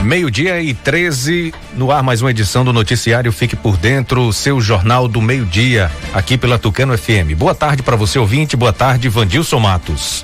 12:13, no ar mais uma edição do noticiário Fique por Dentro, seu jornal do meio-dia, aqui pela Tucano FM. Boa tarde para você, ouvinte, boa tarde, Vandilson Matos.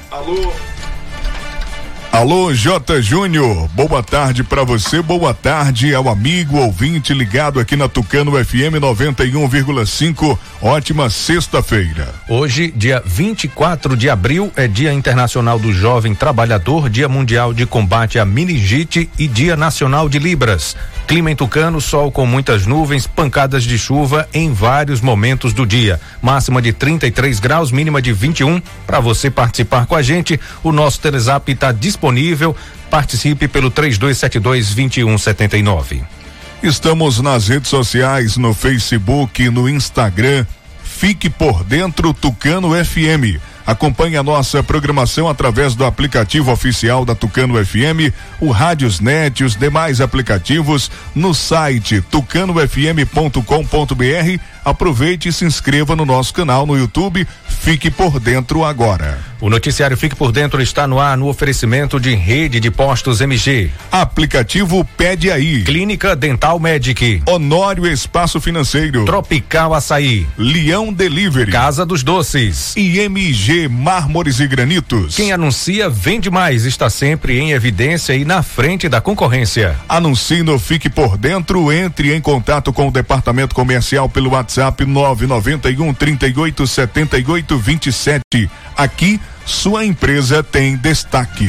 Alô, J. Júnior, boa tarde pra você, boa tarde ao amigo ouvinte ligado aqui na Tucano FM 91,5, ótima sexta-feira. Hoje, dia 24 de abril, é Dia Internacional do Jovem Trabalhador, Dia Mundial de Combate à Meningite e Dia Nacional de Libras. Clima em Tucano, sol com muitas nuvens, pancadas de chuva em vários momentos do dia. Máxima de 33 graus, mínima de 21. Para você participar com a gente, o nosso Telezap está disponível. Participe pelo 3272-2179. Estamos nas redes sociais, no Facebook, no Instagram. Fique por Dentro Tucano FM. Acompanhe a nossa programação através do aplicativo oficial da Tucano FM, o Rádiosnet e os demais aplicativos no site tucanofm.com.br. Aproveite e se inscreva no nosso canal no YouTube. Fique por Dentro agora. O noticiário Fique por Dentro está no ar no oferecimento de Rede de Postos MG. Aplicativo Pede Aí. Clínica Dental Medic. Honório Espaço Financeiro. Tropical Açaí. Leão Delivery. Casa dos Doces. E MG Mármores e Granitos. Quem anuncia vende mais, está sempre em evidência e na frente da concorrência. Anuncie no Fique por Dentro, entre em contato com o departamento comercial pelo WhatsApp 991-3878-27. Aqui, sua empresa tem destaque.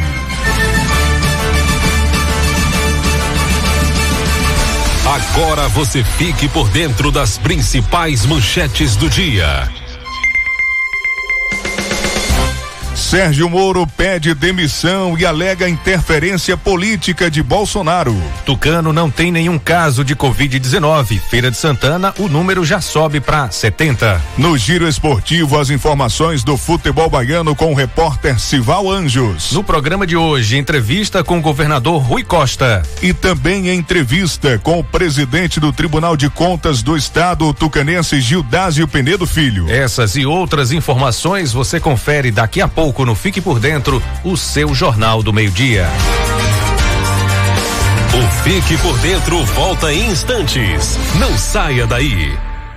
Agora você fique por dentro das principais manchetes do dia. Sérgio Moro pede demissão e alega interferência política de Bolsonaro. Tucano não tem nenhum caso de Covid-19. Feira de Santana, o número já sobe para 70. No Giro Esportivo, as informações do futebol baiano com o repórter Sival Anjos. No programa de hoje, entrevista com o governador Rui Costa. E também entrevista com o presidente do Tribunal de Contas do Estado, o tucanense Gildásio Penedo Filho. Essas e outras informações você confere daqui a pouco no Fique por Dentro, o seu Jornal do Meio-Dia. O Fique por Dentro volta em instantes. Não saia daí.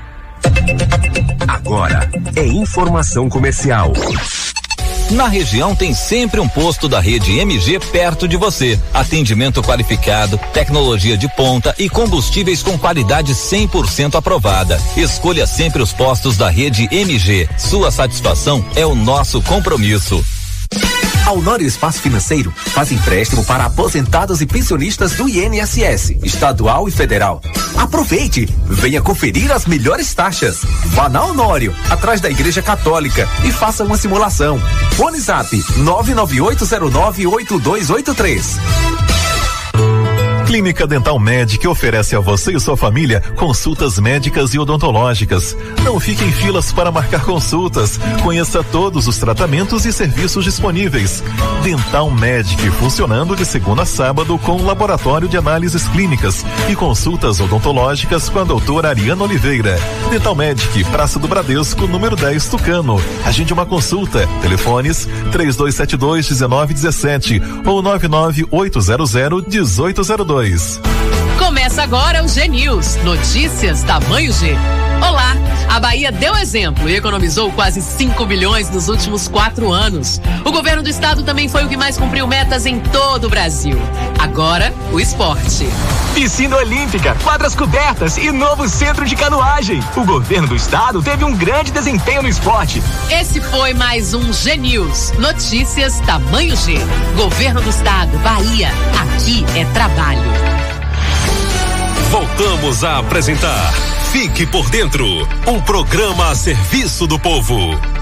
Agora é informação comercial. Na região tem sempre um posto da rede MG perto de você. Atendimento qualificado, tecnologia de ponta e combustíveis com qualidade 100% aprovada. Escolha sempre os postos da rede MG. Sua satisfação é o nosso compromisso. A Honório Espaço Financeiro faz empréstimo para aposentados e pensionistas do INSS, estadual e federal. Aproveite, venha conferir as melhores taxas. Vá na Honório, atrás da Igreja Católica, e faça uma simulação. Fone Zap 998098283. Clínica Dental Medic oferece a você e sua família consultas médicas e odontológicas. Não fique em filas para marcar consultas. Conheça todos os tratamentos e serviços disponíveis. Dental Medic, funcionando de segunda a sábado com laboratório de análises clínicas e consultas odontológicas com a doutora Ariana Oliveira. Dental Medic, Praça do Bradesco, número 10, Tucano. Agende uma consulta. Telefones 3272-1917 ou 99800-1802. Começa agora o G News, notícias tamanho G. Olá, a Bahia deu exemplo e economizou quase 5 bilhões nos últimos 4 anos. O governo do estado também foi o que mais cumpriu metas em todo o Brasil. Agora, o esporte. Piscina olímpica, quadras cobertas e novo centro de canoagem. O governo do estado teve um grande desempenho no esporte. Esse foi mais um G News, notícias tamanho G. Governo do estado, Bahia, aqui é trabalho. Voltamos a apresentar Fique por Dentro, um programa a serviço do povo.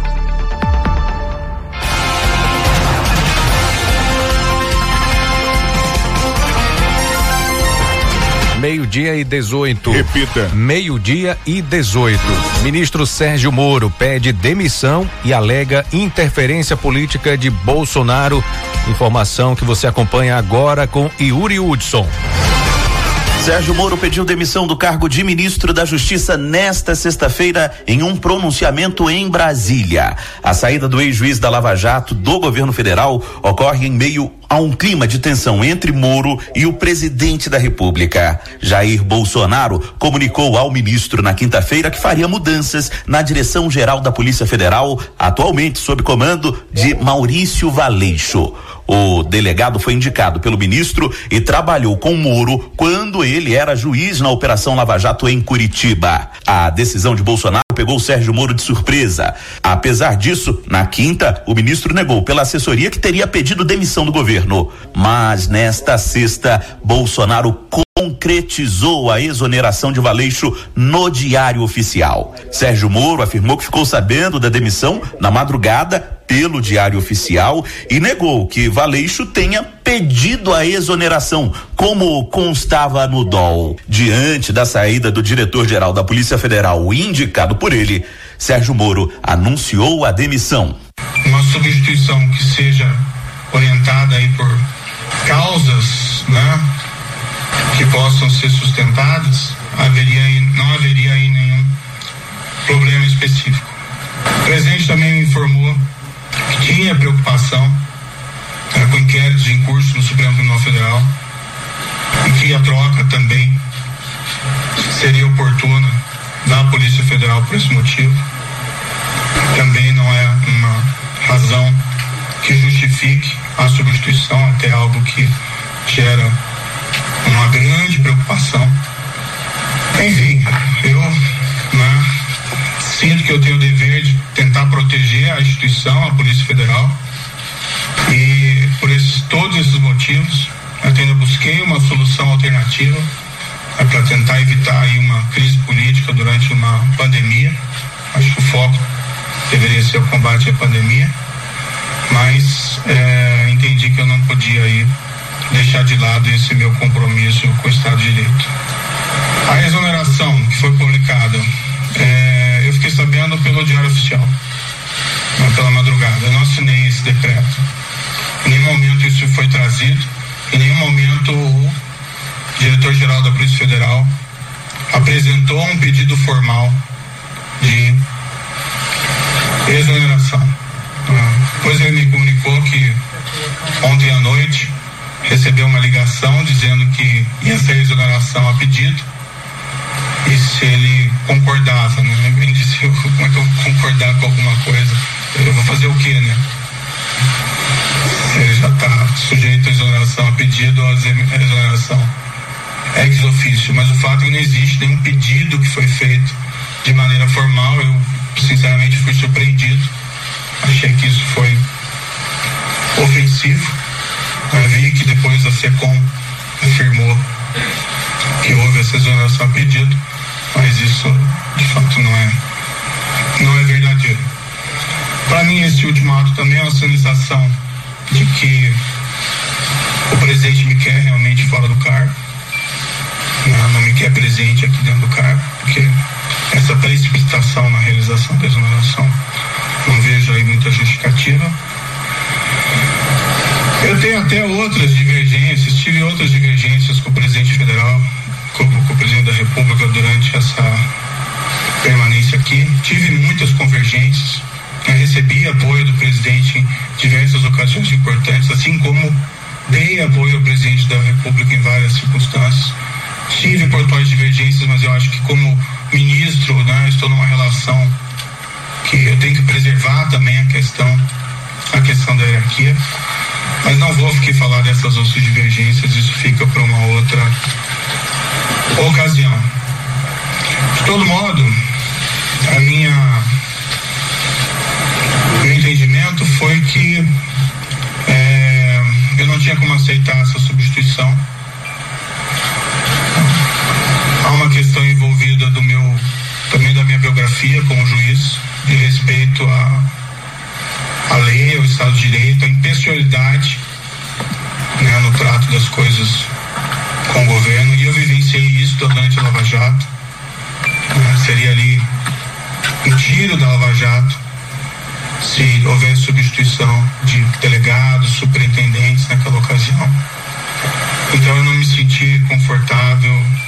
Meio-dia e 18. Repita. Meio-dia e 18. Ministro Sérgio Moro pede demissão e alega interferência política de Bolsonaro. Informação que você acompanha agora com Yuri Hudson. Sérgio Moro pediu demissão do cargo de ministro da Justiça nesta sexta-feira em um pronunciamento em Brasília. A saída do ex-juiz da Lava Jato do governo federal ocorre em meio a um clima de tensão entre Moro e o presidente da República. Jair Bolsonaro comunicou ao ministro na quinta-feira que faria mudanças na direção-geral da Polícia Federal, atualmente sob comando de Maurício Valeixo. O delegado foi indicado pelo ministro e trabalhou com Moro quando ele era juiz na Operação Lava Jato em Curitiba. A decisão de Bolsonaro pegou Sérgio Moro de surpresa. Apesar disso, na quinta, o ministro negou pela assessoria que teria pedido demissão do governo. Mas nesta sexta, Bolsonaro concretizou a exoneração de Valeixo no Diário Oficial. Sérgio Moro afirmou que ficou sabendo da demissão na madrugada pelo Diário Oficial e negou que Valeixo tenha pedido a exoneração, como constava no DOL. Diante da saída do diretor-geral da Polícia Federal, indicado por ele, Sérgio Moro anunciou a demissão. Uma substituição que seja orientada aí por causas, né, que possam ser sustentadas, não haveria aí nenhum problema específico. O presidente também me informou que tinha preocupação com inquéritos em curso no Supremo Tribunal Federal e que a troca também seria oportuna da Polícia Federal por esse motivo. Também não é uma razão que justifique a substituição, até algo que gera uma grande preocupação. Enfim, eu sinto que eu tenho o dever de tentar proteger a instituição, a Polícia Federal, e por todos esses motivos eu ainda busquei uma solução alternativa para tentar evitar aí uma crise política durante uma pandemia. Acho que o foco deveria ser o combate à pandemia, mas entendi que eu não podia aí deixar de lado esse meu compromisso com o Estado de Direito. A exoneração que foi publicada, eu fiquei sabendo pelo Diário Oficial, pela madrugada. Eu não assinei esse decreto. Em nenhum momento isso foi trazido, em nenhum momento o diretor-geral da Polícia Federal apresentou um pedido formal de exoneração. Depois ele me comunicou que ontem à noite recebeu uma ligação dizendo que ia ser exoneração a pedido e se ele concordava, né? Ele disse, como é que eu vou concordar com alguma coisa? Eu vou fazer o quê, né? Ele já está sujeito a exoneração a pedido ou a exoneração ex officio, mas o fato é que não existe nenhum pedido que foi feito de maneira formal. Eu sinceramente fui surpreendido, achei que isso foi ofensivo. Eu vi que depois a SECOM afirmou que houve essa exoneração a pedido, mas isso de fato não é verdadeiro. Para mim, esse último ato também é uma sinalização de que o presidente me quer realmente fora do cargo, não me quer presente aqui dentro do cargo, porque essa precipitação na realização da exoneração não vejo aí muita justificativa. Eu tenho até outras divergências, tive outras divergências com o presidente federal, com o presidente da República durante essa permanência aqui. Tive muitas convergências, recebi apoio do presidente em diversas ocasiões importantes, assim como dei apoio ao presidente da República em várias circunstâncias. Tive pontuais divergências, mas eu acho que como ministro, estou numa relação que eu tenho que preservar também a questão da hierarquia. Mas não vou aqui falar dessas outras divergências, isso fica para uma outra ocasião. De todo modo, meu entendimento foi que eu não tinha como aceitar essa substituição. Há uma questão envolvida também da minha biografia como juiz, de respeito à lei, ao Estado de Direito, à impessoalidade, no trato das coisas com o governo, e eu vivenciei isso durante a Lava Jato. Seria ali um tiro da Lava Jato se houvesse substituição de delegados, superintendentes naquela ocasião. Então eu não me senti confortável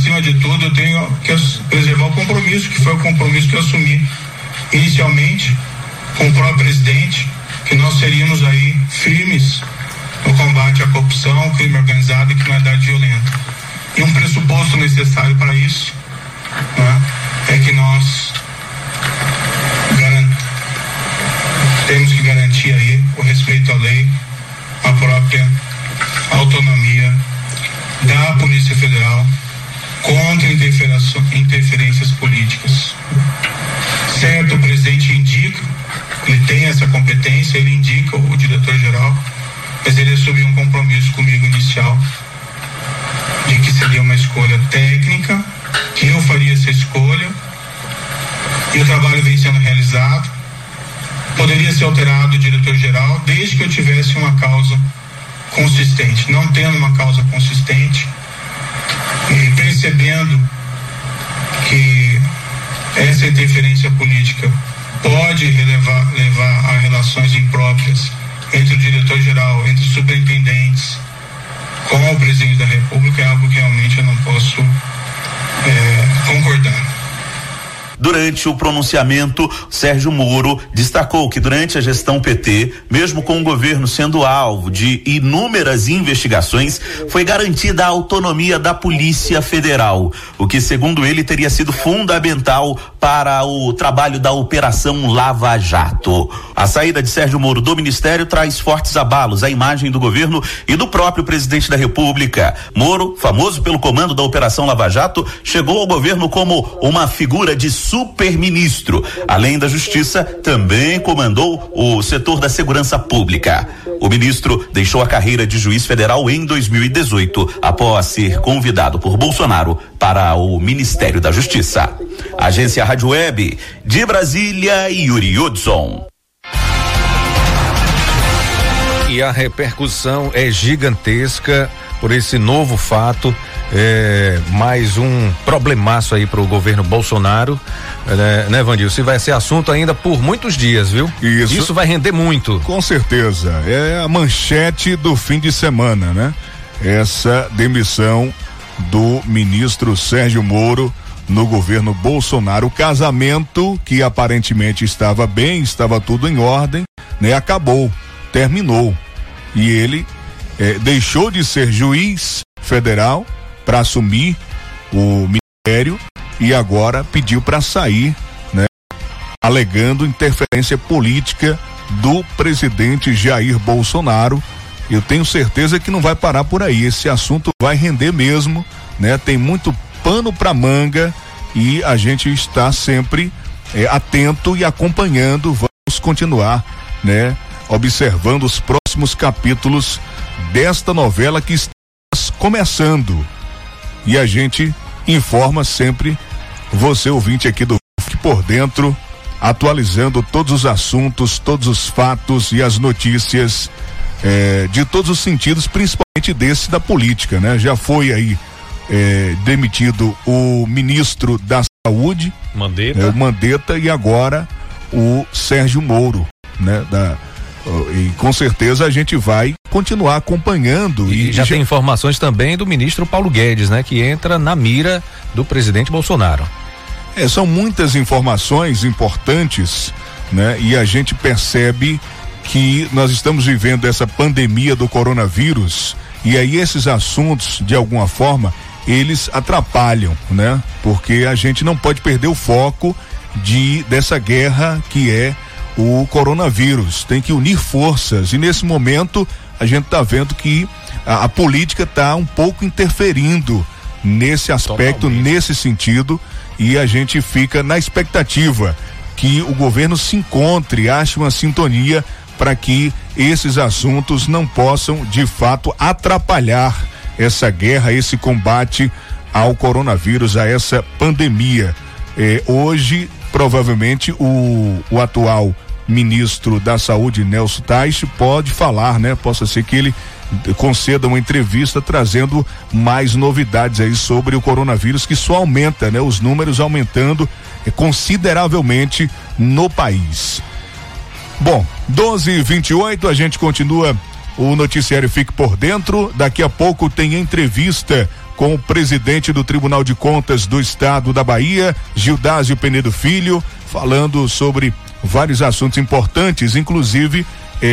acima de tudo, eu tenho que preservar o compromisso, que foi o compromisso que eu assumi inicialmente com o próprio presidente, que nós seríamos aí firmes no combate à corrupção, crime organizado e criminalidade violenta. E um pressuposto necessário para isso, né, é que nós temos que garantir aí o respeito à lei, a própria autonomia da Polícia Federal contra interferências políticas. Certo, o presidente indica, ele tem essa competência, ele indica o diretor-geral, mas ele assumiu um compromisso comigo inicial de que seria uma escolha técnica, que eu faria essa escolha, e o trabalho vem sendo realizado. Poderia ser alterado o diretor-geral desde que eu tivesse uma causa consistente. Não tendo uma causa consistente e percebendo que essa interferência política pode levar a relações impróprias entre o diretor-geral, entre os superintendentes com o presidente da República, é algo que realmente eu não posso concordar. Durante o pronunciamento, Sérgio Moro destacou que durante a gestão PT, mesmo com o governo sendo alvo de inúmeras investigações, foi garantida a autonomia da Polícia Federal, o que, segundo ele, teria sido fundamental para o trabalho da Operação Lava Jato. A saída de Sérgio Moro do Ministério traz fortes abalos à imagem do governo e do próprio presidente da República. Moro, famoso pelo comando da Operação Lava Jato, chegou ao governo como uma figura de superministro. Além da Justiça, também comandou o setor da segurança pública. O ministro deixou a carreira de juiz federal em 2018, após ser convidado por Bolsonaro para o Ministério da Justiça. Agência Rádio Web de Brasília, Yuri Hudson. E a repercussão é gigantesca por esse novo fato. Mais um problemaço aí para o governo Bolsonaro, né, Vandil? Se vai ser assunto ainda por muitos dias, viu? Isso vai render muito. Com certeza, é a manchete do fim de semana, né? Essa demissão do ministro Sérgio Moro no governo Bolsonaro. O casamento, que aparentemente estava bem, estava tudo em ordem, né? Terminou. E ele deixou de ser juiz federal para assumir o ministério e agora pediu para sair, né, alegando interferência política do presidente Jair Bolsonaro. Eu tenho certeza que não vai parar por aí, esse assunto vai render mesmo, né? Tem muito pano para manga e a gente está sempre atento e acompanhando. Vamos continuar, né, observando os próximos capítulos desta novela que está começando. E a gente informa sempre você, ouvinte aqui do Fique por Dentro, atualizando todos os assuntos, todos os fatos e as notícias de todos os sentidos, principalmente desse da política, né? Já foi aí demitido o ministro da Saúde, o Mandetta, e agora o Sérgio Moro, né? E com certeza a gente vai continuar acompanhando. E já tem informações também do ministro Paulo Guedes, né? Que entra na mira do presidente Bolsonaro. São muitas informações importantes, né? E a gente percebe que nós estamos vivendo essa pandemia do coronavírus, e aí esses assuntos, de alguma forma, eles atrapalham, né? Porque a gente não pode perder o foco dessa guerra que é o coronavírus. Tem que unir forças, e nesse momento a gente está vendo que a política está um pouco interferindo nesse aspecto, nesse sentido, e a gente fica na expectativa que o governo se encontre, ache uma sintonia para que esses assuntos não possam de fato atrapalhar essa guerra, esse combate ao coronavírus, a essa pandemia. Hoje, provavelmente, o atual ministro da Saúde, Nelson Teich, pode falar, né? Possa ser que ele conceda uma entrevista trazendo mais novidades aí sobre o coronavírus, que só aumenta, né? Os números aumentando consideravelmente no país. Bom, 12h28, a gente continua o noticiário Fique por Dentro. Daqui a pouco tem entrevista com o presidente do Tribunal de Contas do Estado da Bahia, Gildásio Penedo Filho, falando sobre vários assuntos importantes, inclusive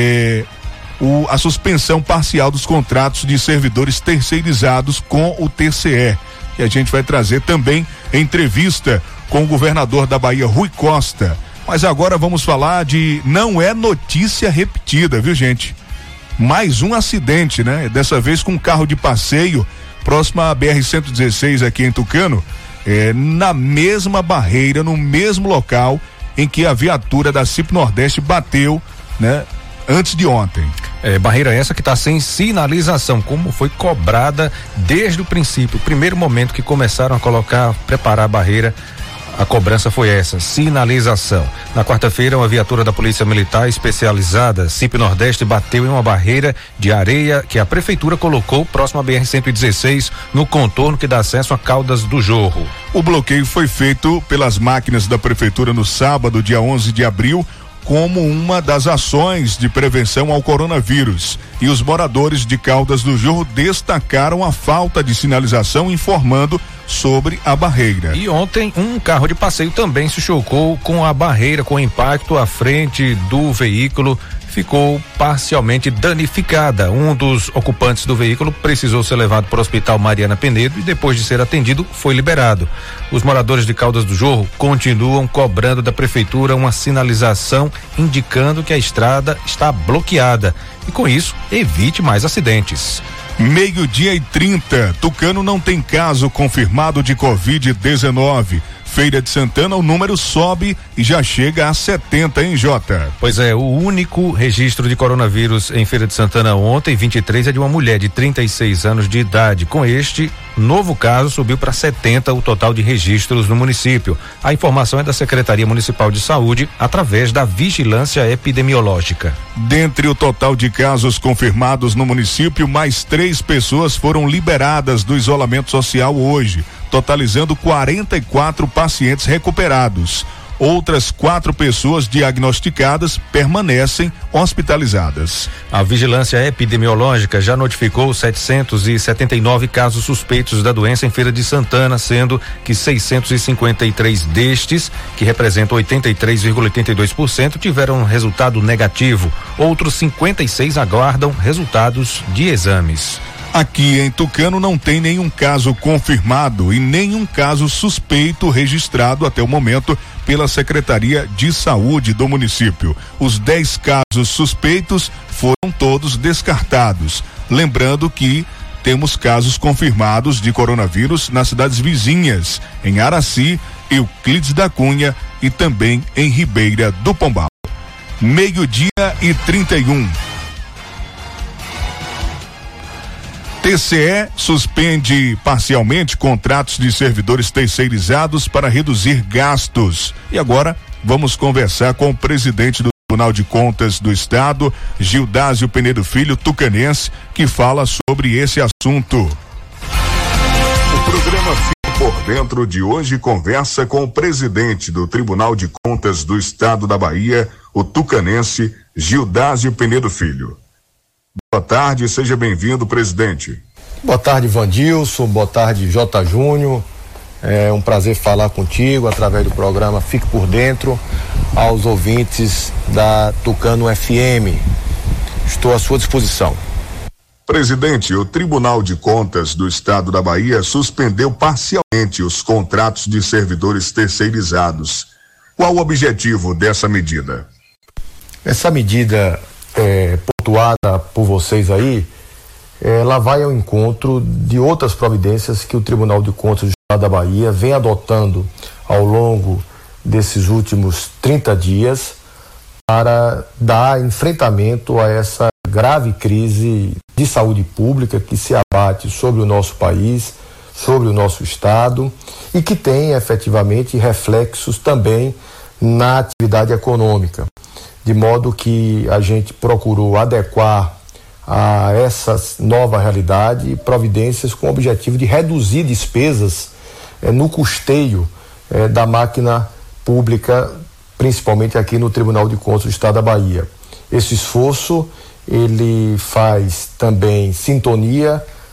a suspensão parcial dos contratos de servidores terceirizados com o TCE, que a gente vai trazer também entrevista com o governador da Bahia, Rui Costa. Mas agora vamos falar não é notícia repetida, viu, gente? Mais um acidente, né? Dessa vez com um carro de passeio próximo à BR-116 aqui em Tucano, na mesma barreira, no mesmo local em que a viatura da CIP Nordeste bateu, né? Antes de ontem. Barreira essa que está sem sinalização, como foi cobrada desde o princípio, o primeiro momento que começaram a preparar a barreira. A cobrança foi essa, sinalização. Na quarta-feira, uma viatura da Polícia Militar especializada, CIP Nordeste, bateu em uma barreira de areia que a prefeitura colocou próximo à BR-116, no contorno que dá acesso a Caldas do Jorro. O bloqueio foi feito pelas máquinas da prefeitura no sábado, dia 11 de abril, como uma das ações de prevenção ao coronavírus. E os moradores de Caldas do Jorro destacaram a falta de sinalização, informando sobre a barreira. E ontem um carro de passeio também se chocou com a barreira, com o impacto à frente do veículo, ficou parcialmente danificada. Um dos ocupantes do veículo precisou ser levado para o Hospital Mariana Penedo e depois de ser atendido foi liberado. Os moradores de Caldas do Jorro continuam cobrando da prefeitura uma sinalização indicando que a estrada está bloqueada e com isso evite mais acidentes. 12:30, Tucano não tem caso confirmado de Covid-19. Feira de Santana, o número sobe e já chega a 70, hein, Jota? Pois é, o único registro de coronavírus em Feira de Santana ontem, 23, é de uma mulher de 36 anos de idade. Com este novo caso, subiu para 70 o total de registros no município. A informação é da Secretaria Municipal de Saúde, através da Vigilância Epidemiológica. Dentre o total de casos confirmados no município, mais 3 pessoas foram liberadas do isolamento social hoje, totalizando 44 pacientes recuperados. Outras 4 pessoas diagnosticadas permanecem hospitalizadas. A Vigilância Epidemiológica já notificou 779 casos suspeitos da doença em Feira de Santana, sendo que 653 destes, que representam 83,82%, tiveram resultado negativo. Outros 56 aguardam resultados de exames. Aqui em Tucano não tem nenhum caso confirmado e nenhum caso suspeito registrado até o momento pela Secretaria de Saúde do município. Os 10 casos suspeitos foram todos descartados. Lembrando que temos casos confirmados de coronavírus nas cidades vizinhas, em Araci, Euclides da Cunha e também em Ribeira do Pombal. 12:31. TCE suspende parcialmente contratos de servidores terceirizados para reduzir gastos. E agora vamos conversar com o presidente do Tribunal de Contas do Estado, Gildásio Penedo Filho, tucanense, que fala sobre esse assunto. O programa Fique por Dentro de hoje conversa com o presidente do Tribunal de Contas do Estado da Bahia, o tucanense Gildásio Penedo Filho. Boa tarde, seja bem-vindo, presidente. Boa tarde, Vandilson, boa tarde, J. Júnior. É um prazer falar contigo através do programa Fique por Dentro, aos ouvintes da Tucano FM. Estou à sua disposição. Presidente, o Tribunal de Contas do Estado da Bahia suspendeu parcialmente os contratos de servidores terceirizados. Qual o objetivo dessa medida? Essa medida pontuada por vocês aí, ela vai ao encontro de outras providências que o Tribunal de Contas do Estado da Bahia vem adotando ao longo desses últimos 30 dias para dar enfrentamento a essa grave crise de saúde pública que se abate sobre o nosso país, sobre o nosso estado e que tem efetivamente reflexos também na atividade econômica. De modo que a gente procurou adequar a essa nova realidade providências com o objetivo de reduzir despesas no custeio da máquina pública, principalmente aqui no Tribunal de Contas do Estado da Bahia. Esse esforço, ele faz também sintonia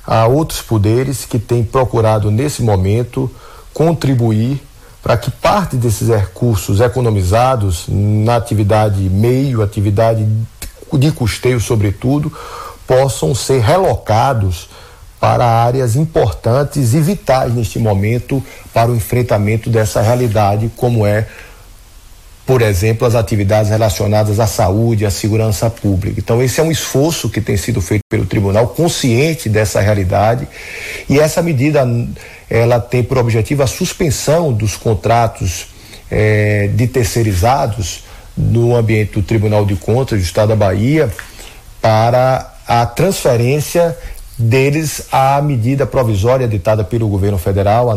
a outros poderes que têm procurado, nesse momento, contribuir para que parte desses recursos economizados na atividade meio, atividade de custeio, sobretudo, possam ser relocados para áreas importantes e vitais neste momento para o enfrentamento dessa realidade, como é, por exemplo, as atividades relacionadas à saúde, à segurança pública. Então, esse é um esforço que tem sido feito pelo tribunal, consciente dessa realidade, e essa medida, ela tem por objetivo a suspensão dos contratos de terceirizados no ambiente do Tribunal de Contas do Estado da Bahia para a transferência deles à medida provisória editada pelo governo federal, a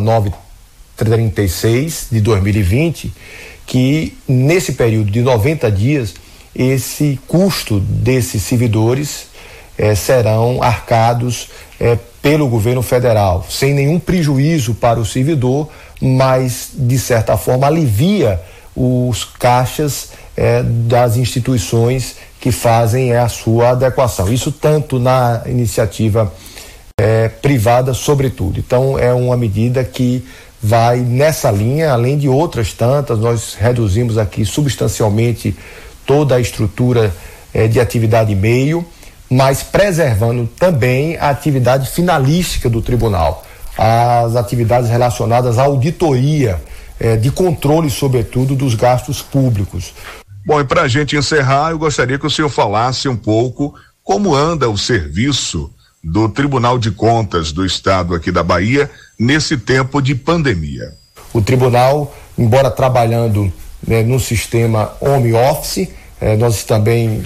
936 de 2020, que nesse período de 90 dias, esse custo desses servidores serão arcados pelo governo federal, sem nenhum prejuízo para o servidor, mas de certa forma alivia os caixas das instituições que fazem a sua adequação. Isso tanto na iniciativa privada, sobretudo. Então, é uma medida que vai nessa linha, além de outras tantas. Nós reduzimos aqui substancialmente toda a estrutura de atividade meio, mas preservando também a atividade finalística do tribunal, as atividades relacionadas à auditoria, de controle, sobretudo, dos gastos públicos. Bom, e para a gente encerrar, eu gostaria que o senhor falasse um pouco como anda o serviço do Tribunal de Contas do Estado aqui da Bahia nesse tempo de pandemia. O tribunal, embora trabalhando no sistema home office, nós também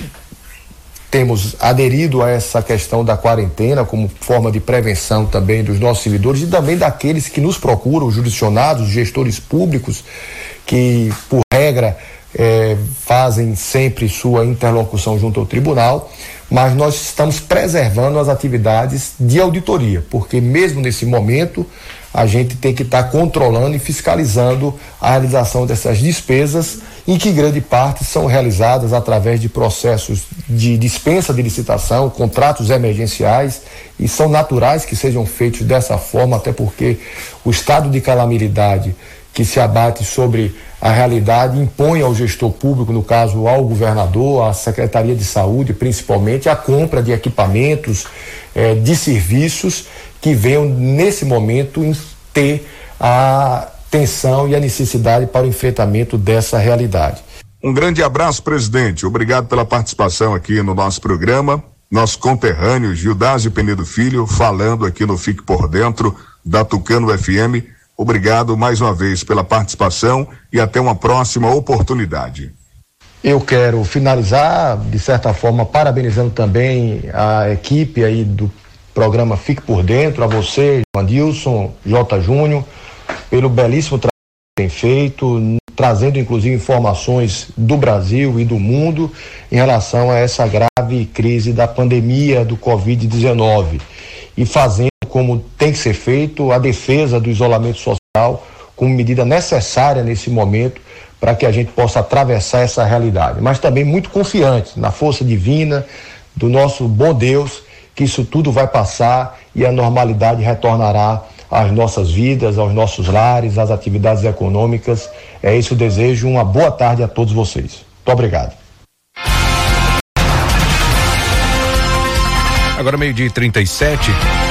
temos aderido a essa questão da quarentena como forma de prevenção também dos nossos servidores e também daqueles que nos procuram, os jurisdicionados, os gestores públicos, que por regra fazem sempre sua interlocução junto ao tribunal, mas nós estamos preservando as atividades de auditoria, porque mesmo nesse momento a gente tem que estar controlando e fiscalizando a realização dessas despesas, em que grande parte são realizadas através de processos de dispensa de licitação, contratos emergenciais, e são naturais que sejam feitos dessa forma, até porque o estado de calamidade que se abate sobre a realidade impõe ao gestor público, no caso ao governador, à Secretaria de Saúde, principalmente, a compra de equipamentos, de serviços que venham, nesse momento, ter a atenção e a necessidade para o enfrentamento dessa realidade. Um grande abraço, presidente. Obrigado pela participação aqui no nosso programa. Nosso conterrâneo Gildásio Penedo Filho, falando aqui no Fique por Dentro da Tucano FM. Obrigado mais uma vez pela participação e até uma próxima oportunidade. Eu quero finalizar, de certa forma, parabenizando também a equipe aí do programa Fique por Dentro, a você, Adilson, J. Júnior, pelo belíssimo trabalho que tem feito, trazendo inclusive informações do Brasil e do mundo em relação a essa grave crise da pandemia do Covid-19 e fazendo, como tem que ser feito, a defesa do isolamento social como medida necessária nesse momento para que a gente possa atravessar essa realidade, mas também muito confiante na força divina do nosso bom Deus, que isso tudo vai passar e a normalidade retornará às nossas vidas, aos nossos lares, às atividades econômicas. É isso, eu desejo uma boa tarde a todos vocês. Muito obrigado. Agora 12:37.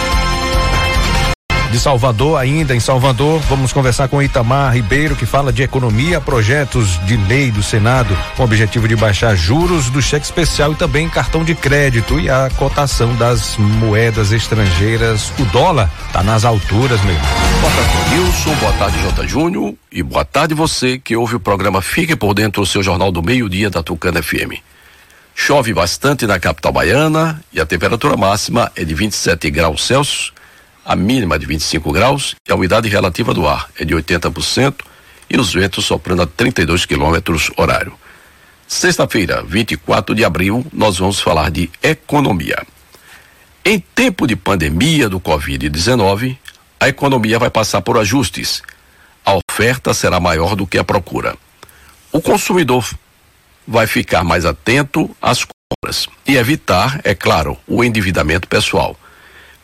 De Salvador, ainda em Salvador, vamos conversar com Itamar Ribeiro, que fala de economia, projetos de lei do Senado com o objetivo de baixar juros do cheque especial e também cartão de crédito e a cotação das moedas estrangeiras. O dólar tá nas alturas mesmo. Boa tarde, Nilson, boa tarde, J. Júnior, e boa tarde você que ouve o programa Fique por Dentro, o seu jornal do meio-dia da Tucano FM. Chove bastante na capital baiana e a temperatura máxima é de 27 graus Celsius, a mínima de 25 graus e a umidade relativa do ar é de 80% e os ventos soprando a 32 quilômetros horário. Sexta-feira, 24 de abril, nós vamos falar de economia. Em tempo de pandemia do Covid-19, a economia vai passar por ajustes. A oferta será maior do que a procura. O consumidor vai ficar mais atento às compras e evitar, é claro, o endividamento pessoal.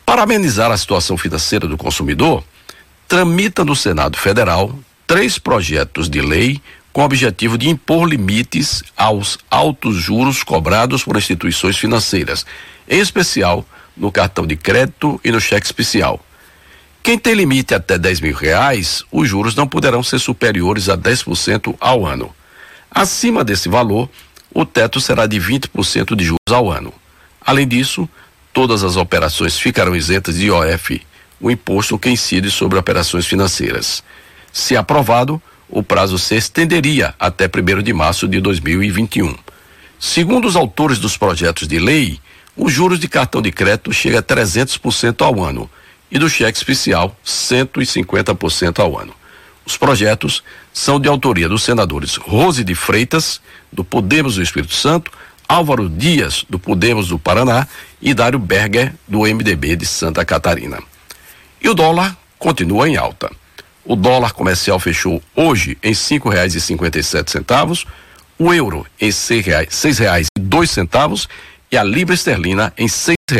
Para amenizar a situação financeira do consumidor, tramita no Senado Federal 3 projetos de lei com o objetivo de impor limites aos altos juros cobrados por instituições financeiras, em especial no cartão de crédito e no cheque especial. Quem tem limite até R$10.000, os juros não poderão ser superiores a 10% ao ano. Acima desse valor, o teto será de 20% de juros ao ano. Além disso, todas as operações ficarão isentas de IOF, o imposto que incide sobre operações financeiras. Se aprovado, o prazo se estenderia até 1º de março de 2021. Segundo os autores dos projetos de lei, os juros de cartão de crédito chegam a 300% ao ano e do cheque especial 150% ao ano. Os projetos são de autoria dos senadores Rose de Freitas, do Podemos do Espírito Santo, Álvaro Dias, do Podemos do Paraná e Dário Berger, do MDB de Santa Catarina. E o dólar continua em alta. O dólar comercial fechou hoje em R$ 5,57, o euro em R$ 6,02 e a libra esterlina em R$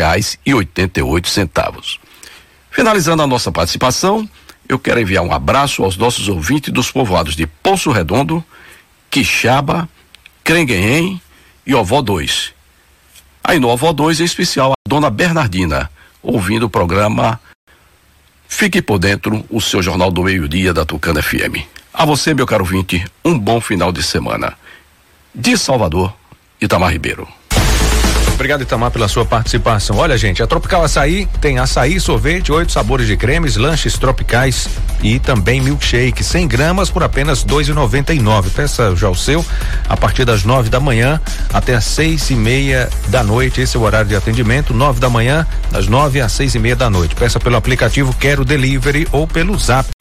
6,88. Finalizando a nossa participação, eu quero enviar um abraço aos nossos ouvintes dos povoados de Poço Redondo, Quixaba, Crenguém e Ovó 2. Aí no Ovó 2, em especial, a dona Bernardina, ouvindo o programa Fique por Dentro, o seu Jornal do Meio-Dia da Tucano FM. A você, meu caro ouvinte, um bom final de semana. De Salvador, Itamar Ribeiro. Obrigado, Itamar, pela sua participação. Olha, gente, a Tropical Açaí tem açaí, sorvete, 8 sabores de cremes, lanches tropicais e também milkshake, 100 gramas por apenas R$ 2,99. Peça já o seu a partir das 9 da manhã até as 6:30 da noite. Esse é o horário de atendimento, 9 da manhã, das 9 às 6:30 da noite. Peça pelo aplicativo Quero Delivery ou pelo Zap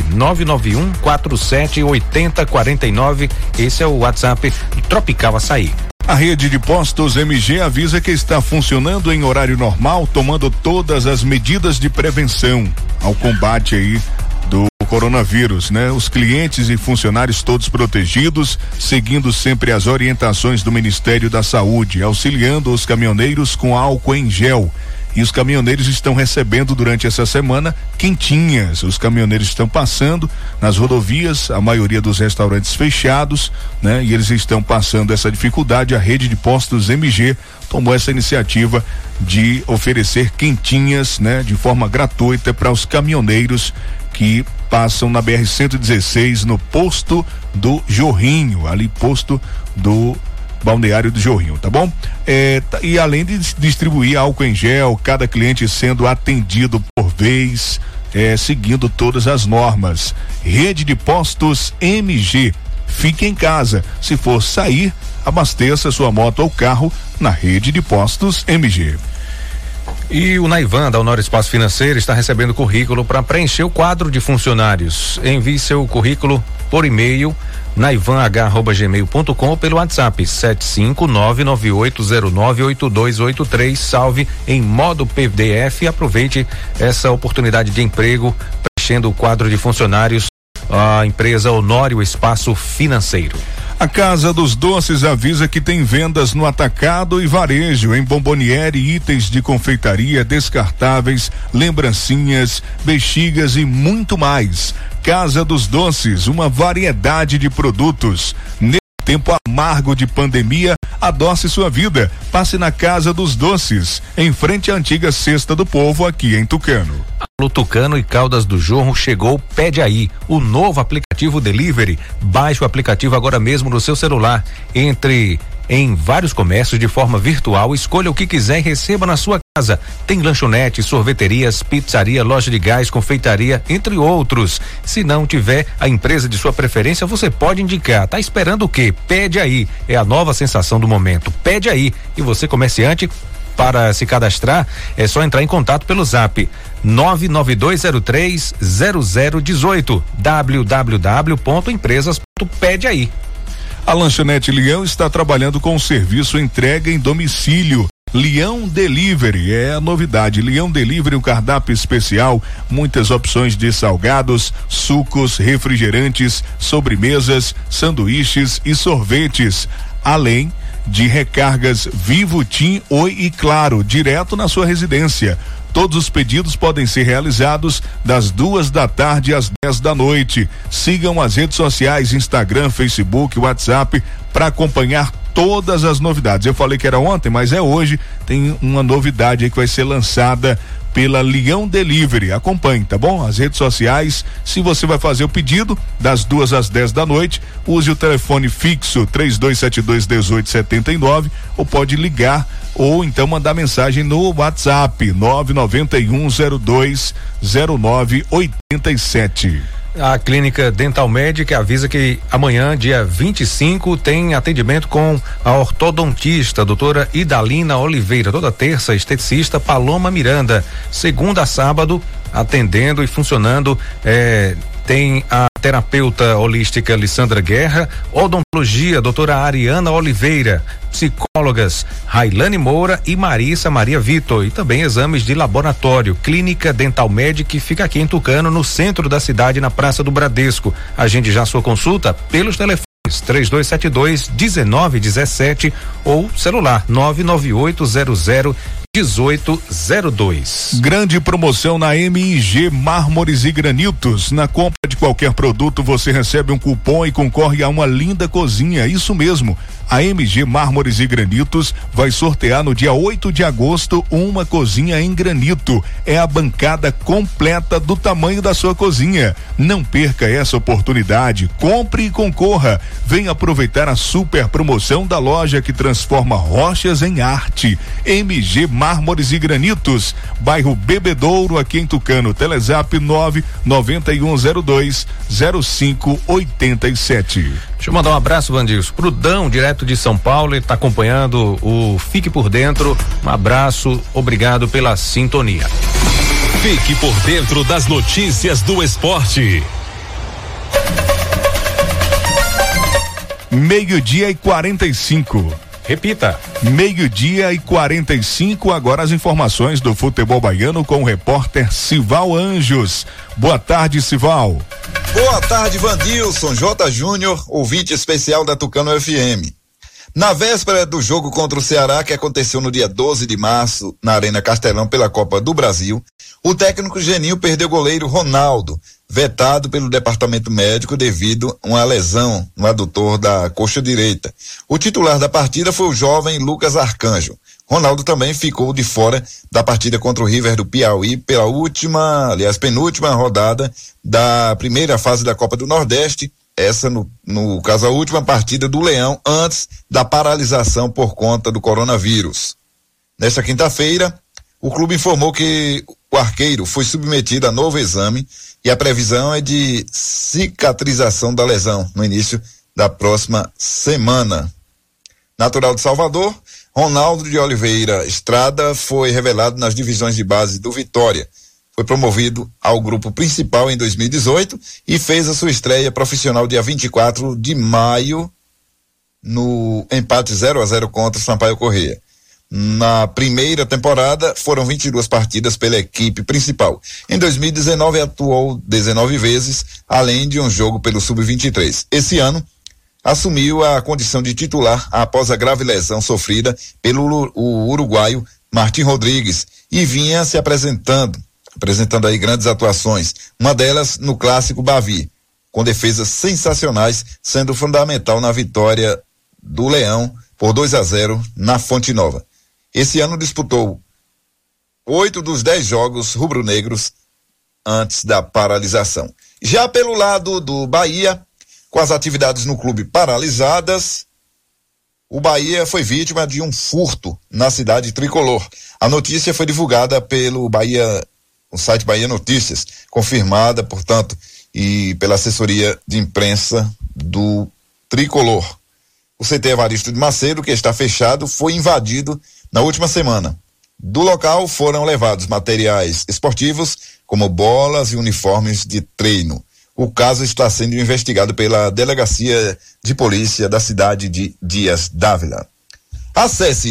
991-478049. Esse é o WhatsApp do Tropical Açaí. A rede de postos MG avisa que está funcionando em horário normal, tomando todas as medidas de prevenção ao combate aí do coronavírus, né? Os clientes e funcionários todos protegidos, seguindo sempre as orientações do Ministério da Saúde, auxiliando os caminhoneiros com álcool em gel. E os caminhoneiros estão recebendo durante essa semana quentinhas. Os caminhoneiros estão passando nas rodovias, a maioria dos restaurantes fechados, né? E eles estão passando essa dificuldade. A rede de postos MG tomou essa iniciativa de oferecer quentinhas, né? De forma gratuita para os caminhoneiros que passam na BR-116 no posto do Jorrinho, ali posto do Balneário do Jorrinho, tá bom? E além de distribuir álcool em gel, cada cliente sendo atendido por vez, seguindo todas as normas. Rede de postos MG. Fique em casa. Se for sair, abasteça sua moto ou carro na rede de postos MG. E o Naivan, da Honor Espaço Financeiro, está recebendo currículo para preencher o quadro de funcionários. Envie seu currículo por e-mail naivanh@gmail.com ou pelo WhatsApp 75998098283. Salve em modo PDF e aproveite essa oportunidade de emprego preenchendo o quadro de funcionários a empresa Honório Espaço Financeiro. A Casa dos Doces avisa que tem vendas no atacado e varejo, em bomboniere, itens de confeitaria, descartáveis, lembrancinhas, bexigas e muito mais. Casa dos Doces, uma variedade de produtos. Nesse tempo amargo de pandemia, adoce sua vida. Passe na Casa dos Doces, em frente à antiga Cesta do Povo, aqui em Tucano. O Tucano e Caldas do Jorro chegou, Pede Aí, o novo aplicativo Delivery. Baixe o aplicativo agora mesmo no seu celular. Entre em vários comércios de forma virtual, escolha o que quiser e receba na sua casa. Tem lanchonete, sorveterias, pizzaria, loja de gás, confeitaria, entre outros. Se não tiver a empresa de sua preferência, você pode indicar. Tá esperando o quê? Pede Aí. É a nova sensação do momento. Pede Aí. E você, comerciante, para se cadastrar, é só entrar em contato pelo Zap 992030018 www.empresas.pedeaí. A Lanchonete Leão está trabalhando com o serviço entrega em domicílio. Leão Delivery é a novidade. Leão Delivery, um cardápio especial, muitas opções de salgados, sucos, refrigerantes, sobremesas, sanduíches e sorvetes, além de recargas Vivo, TIM, Oi e Claro, direto na sua residência. Todos os pedidos podem ser realizados das 2 da tarde às 10 da noite. Sigam as redes sociais, Instagram, Facebook, WhatsApp, para acompanhar todas as novidades. Eu falei que era ontem, mas é hoje. Tem uma novidade aí que vai ser lançada pela Leão Delivery. Acompanhe, tá bom? As redes sociais. Se você vai fazer o pedido das 2 às 10 da noite, use o telefone fixo 3272-1879 ou pode ligar ou então mandar mensagem no WhatsApp 991020987. A Clínica Dental Médica avisa que amanhã, dia 25, tem atendimento com a ortodontista, doutora Idalina Oliveira. Toda terça, esteticista Paloma Miranda. Segunda a sábado, atendendo e funcionando. Tem a terapeuta holística Lissandra Guerra, odontologia, doutora Ariana Oliveira, psicólogas Railane Moura e Marissa Maria Vitor, e também exames de laboratório. Clínica Dental Médica, que fica aqui em Tucano, no centro da cidade, na Praça do Bradesco. Agende já sua consulta pelos telefones 3272-1917 ou celular 99800-1802. Grande promoção na MIG Mármores e Granitos. Na compra de qualquer produto você recebe um cupom e concorre a uma linda cozinha. Isso mesmo. A MG Mármores e Granitos vai sortear no dia 8 de agosto uma cozinha em granito. É a bancada completa do tamanho da sua cozinha. Não perca essa oportunidade. Compre e concorra. Venha aproveitar a super promoção da loja que transforma rochas em arte. MG Mármores e Granitos, bairro Bebedouro, aqui em Tucano. Telezap 991020587. Deixa eu mandar um abraço, Vandilson, pro Dão, direto de São Paulo. Ele tá acompanhando o Fique por Dentro. Um abraço, obrigado pela sintonia. Fique por dentro das notícias do esporte. 12:45. Repita. 12:45. Agora as informações do futebol baiano com o repórter Sival Anjos. Boa tarde, Sival. Boa tarde, Vandilson, J. Júnior, ouvinte especial da Tucano FM. Na véspera do jogo contra o Ceará, que aconteceu no dia 12 de março, na Arena Castelão pela Copa do Brasil, o técnico Geninho perdeu o goleiro Ronaldo, vetado pelo departamento médico devido a uma lesão no adutor da coxa direita. O titular da partida foi o jovem Lucas Arcanjo. Ronaldo também ficou de fora da partida contra o River do Piauí pela penúltima rodada da primeira fase da Copa do Nordeste, essa no caso a última partida do Leão antes da paralisação por conta do coronavírus. Nesta quinta-feira, o clube informou que o arqueiro foi submetido a novo exame e a previsão é de cicatrização da lesão no início da próxima semana. Natural de Salvador, Ronaldo de Oliveira Estrada foi revelado nas divisões de base do Vitória. Foi promovido ao grupo principal em 2018 e fez a sua estreia profissional dia 24 de maio no empate 0-0 contra o Sampaio Corrêa. Na primeira temporada foram 22 partidas pela equipe principal. Em 2019 atuou 19 vezes, além de um jogo pelo Sub-23. Esse ano assumiu a condição de titular após a grave lesão sofrida pelo uruguaio Martim Rodrigues e vinha se apresentando aí grandes atuações, uma delas no clássico Bavi, com defesas sensacionais, sendo fundamental na vitória do Leão por 2-0 na Fonte Nova. Esse ano disputou 8 dos 10 jogos rubro-negros antes da paralisação. Já pelo lado do Bahia, com as atividades no clube paralisadas, o Bahia foi vítima de um furto na cidade tricolor. A notícia foi divulgada pelo o site Bahia Notícias, confirmada, portanto, e pela assessoria de imprensa do tricolor. O CT Evaristo de Macedo, que está fechado, foi invadido na última semana. Do local foram levados materiais esportivos, como bolas e uniformes de treino. O caso está sendo investigado pela Delegacia de Polícia da cidade de Dias Dávila. Acesse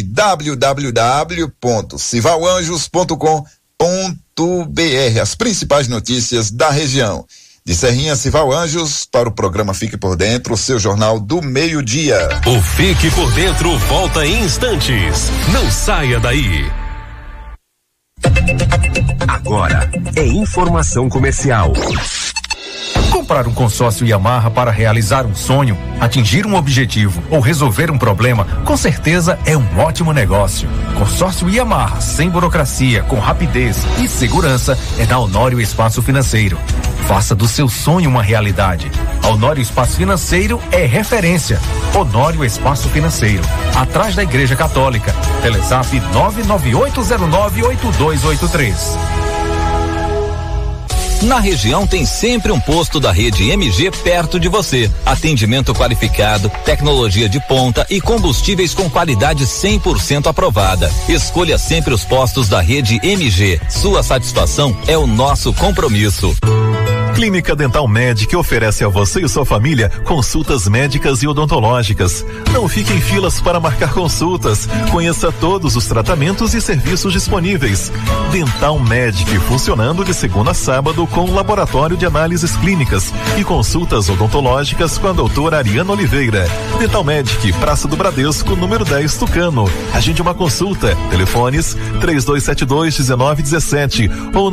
www.civalanjos.com.br, as principais notícias da região. De Serrinha, Sival Anjos, para o programa Fique por Dentro, o seu jornal do meio-dia. O Fique por Dentro volta em instantes. Não saia daí. Agora é informação comercial. Comprar um consórcio Yamaha para realizar um sonho, atingir um objetivo ou resolver um problema, com certeza é um ótimo negócio. Consórcio Yamaha, sem burocracia, com rapidez e segurança, é da Honório Espaço Financeiro. Faça do seu sonho uma realidade. A Honório Espaço Financeiro é referência. Honório Espaço Financeiro, atrás da Igreja Católica. Telezap 998098283. Na região tem sempre um posto da rede MG perto de você. Atendimento qualificado, tecnologia de ponta e combustíveis com qualidade 100% aprovada. Escolha sempre os postos da rede MG. Sua satisfação é o nosso compromisso. Clínica Dental Med, que oferece a você e sua família consultas médicas e odontológicas. Não fique em filas para marcar consultas. Conheça todos os tratamentos e serviços disponíveis. Dental Medic, funcionando de segunda a sábado com laboratório de análises clínicas e consultas odontológicas com a doutora Ariana Oliveira. Dental Medic, Praça do Bradesco, número 10, Tucano. Agende uma consulta. Telefones 3272-1917 ou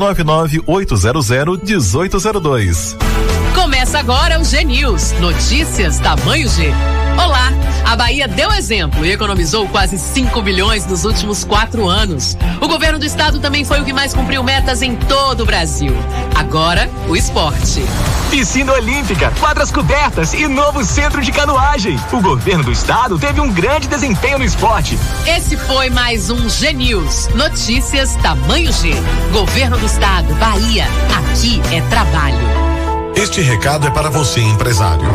99800-1802. Começa agora o G-News, notícias tamanho G. Olá, a Bahia deu exemplo e economizou quase 5 bilhões nos últimos 4 anos. O governo do estado também foi o que mais cumpriu metas em todo o Brasil. Agora, o esporte. Piscina olímpica, quadras cobertas e novo centro de canoagem. O governo do estado teve um grande desempenho no esporte. Esse foi mais um G-News, notícias tamanho G. Governo do estado, Bahia, aqui é trabalho. Este recado é para você, empresário.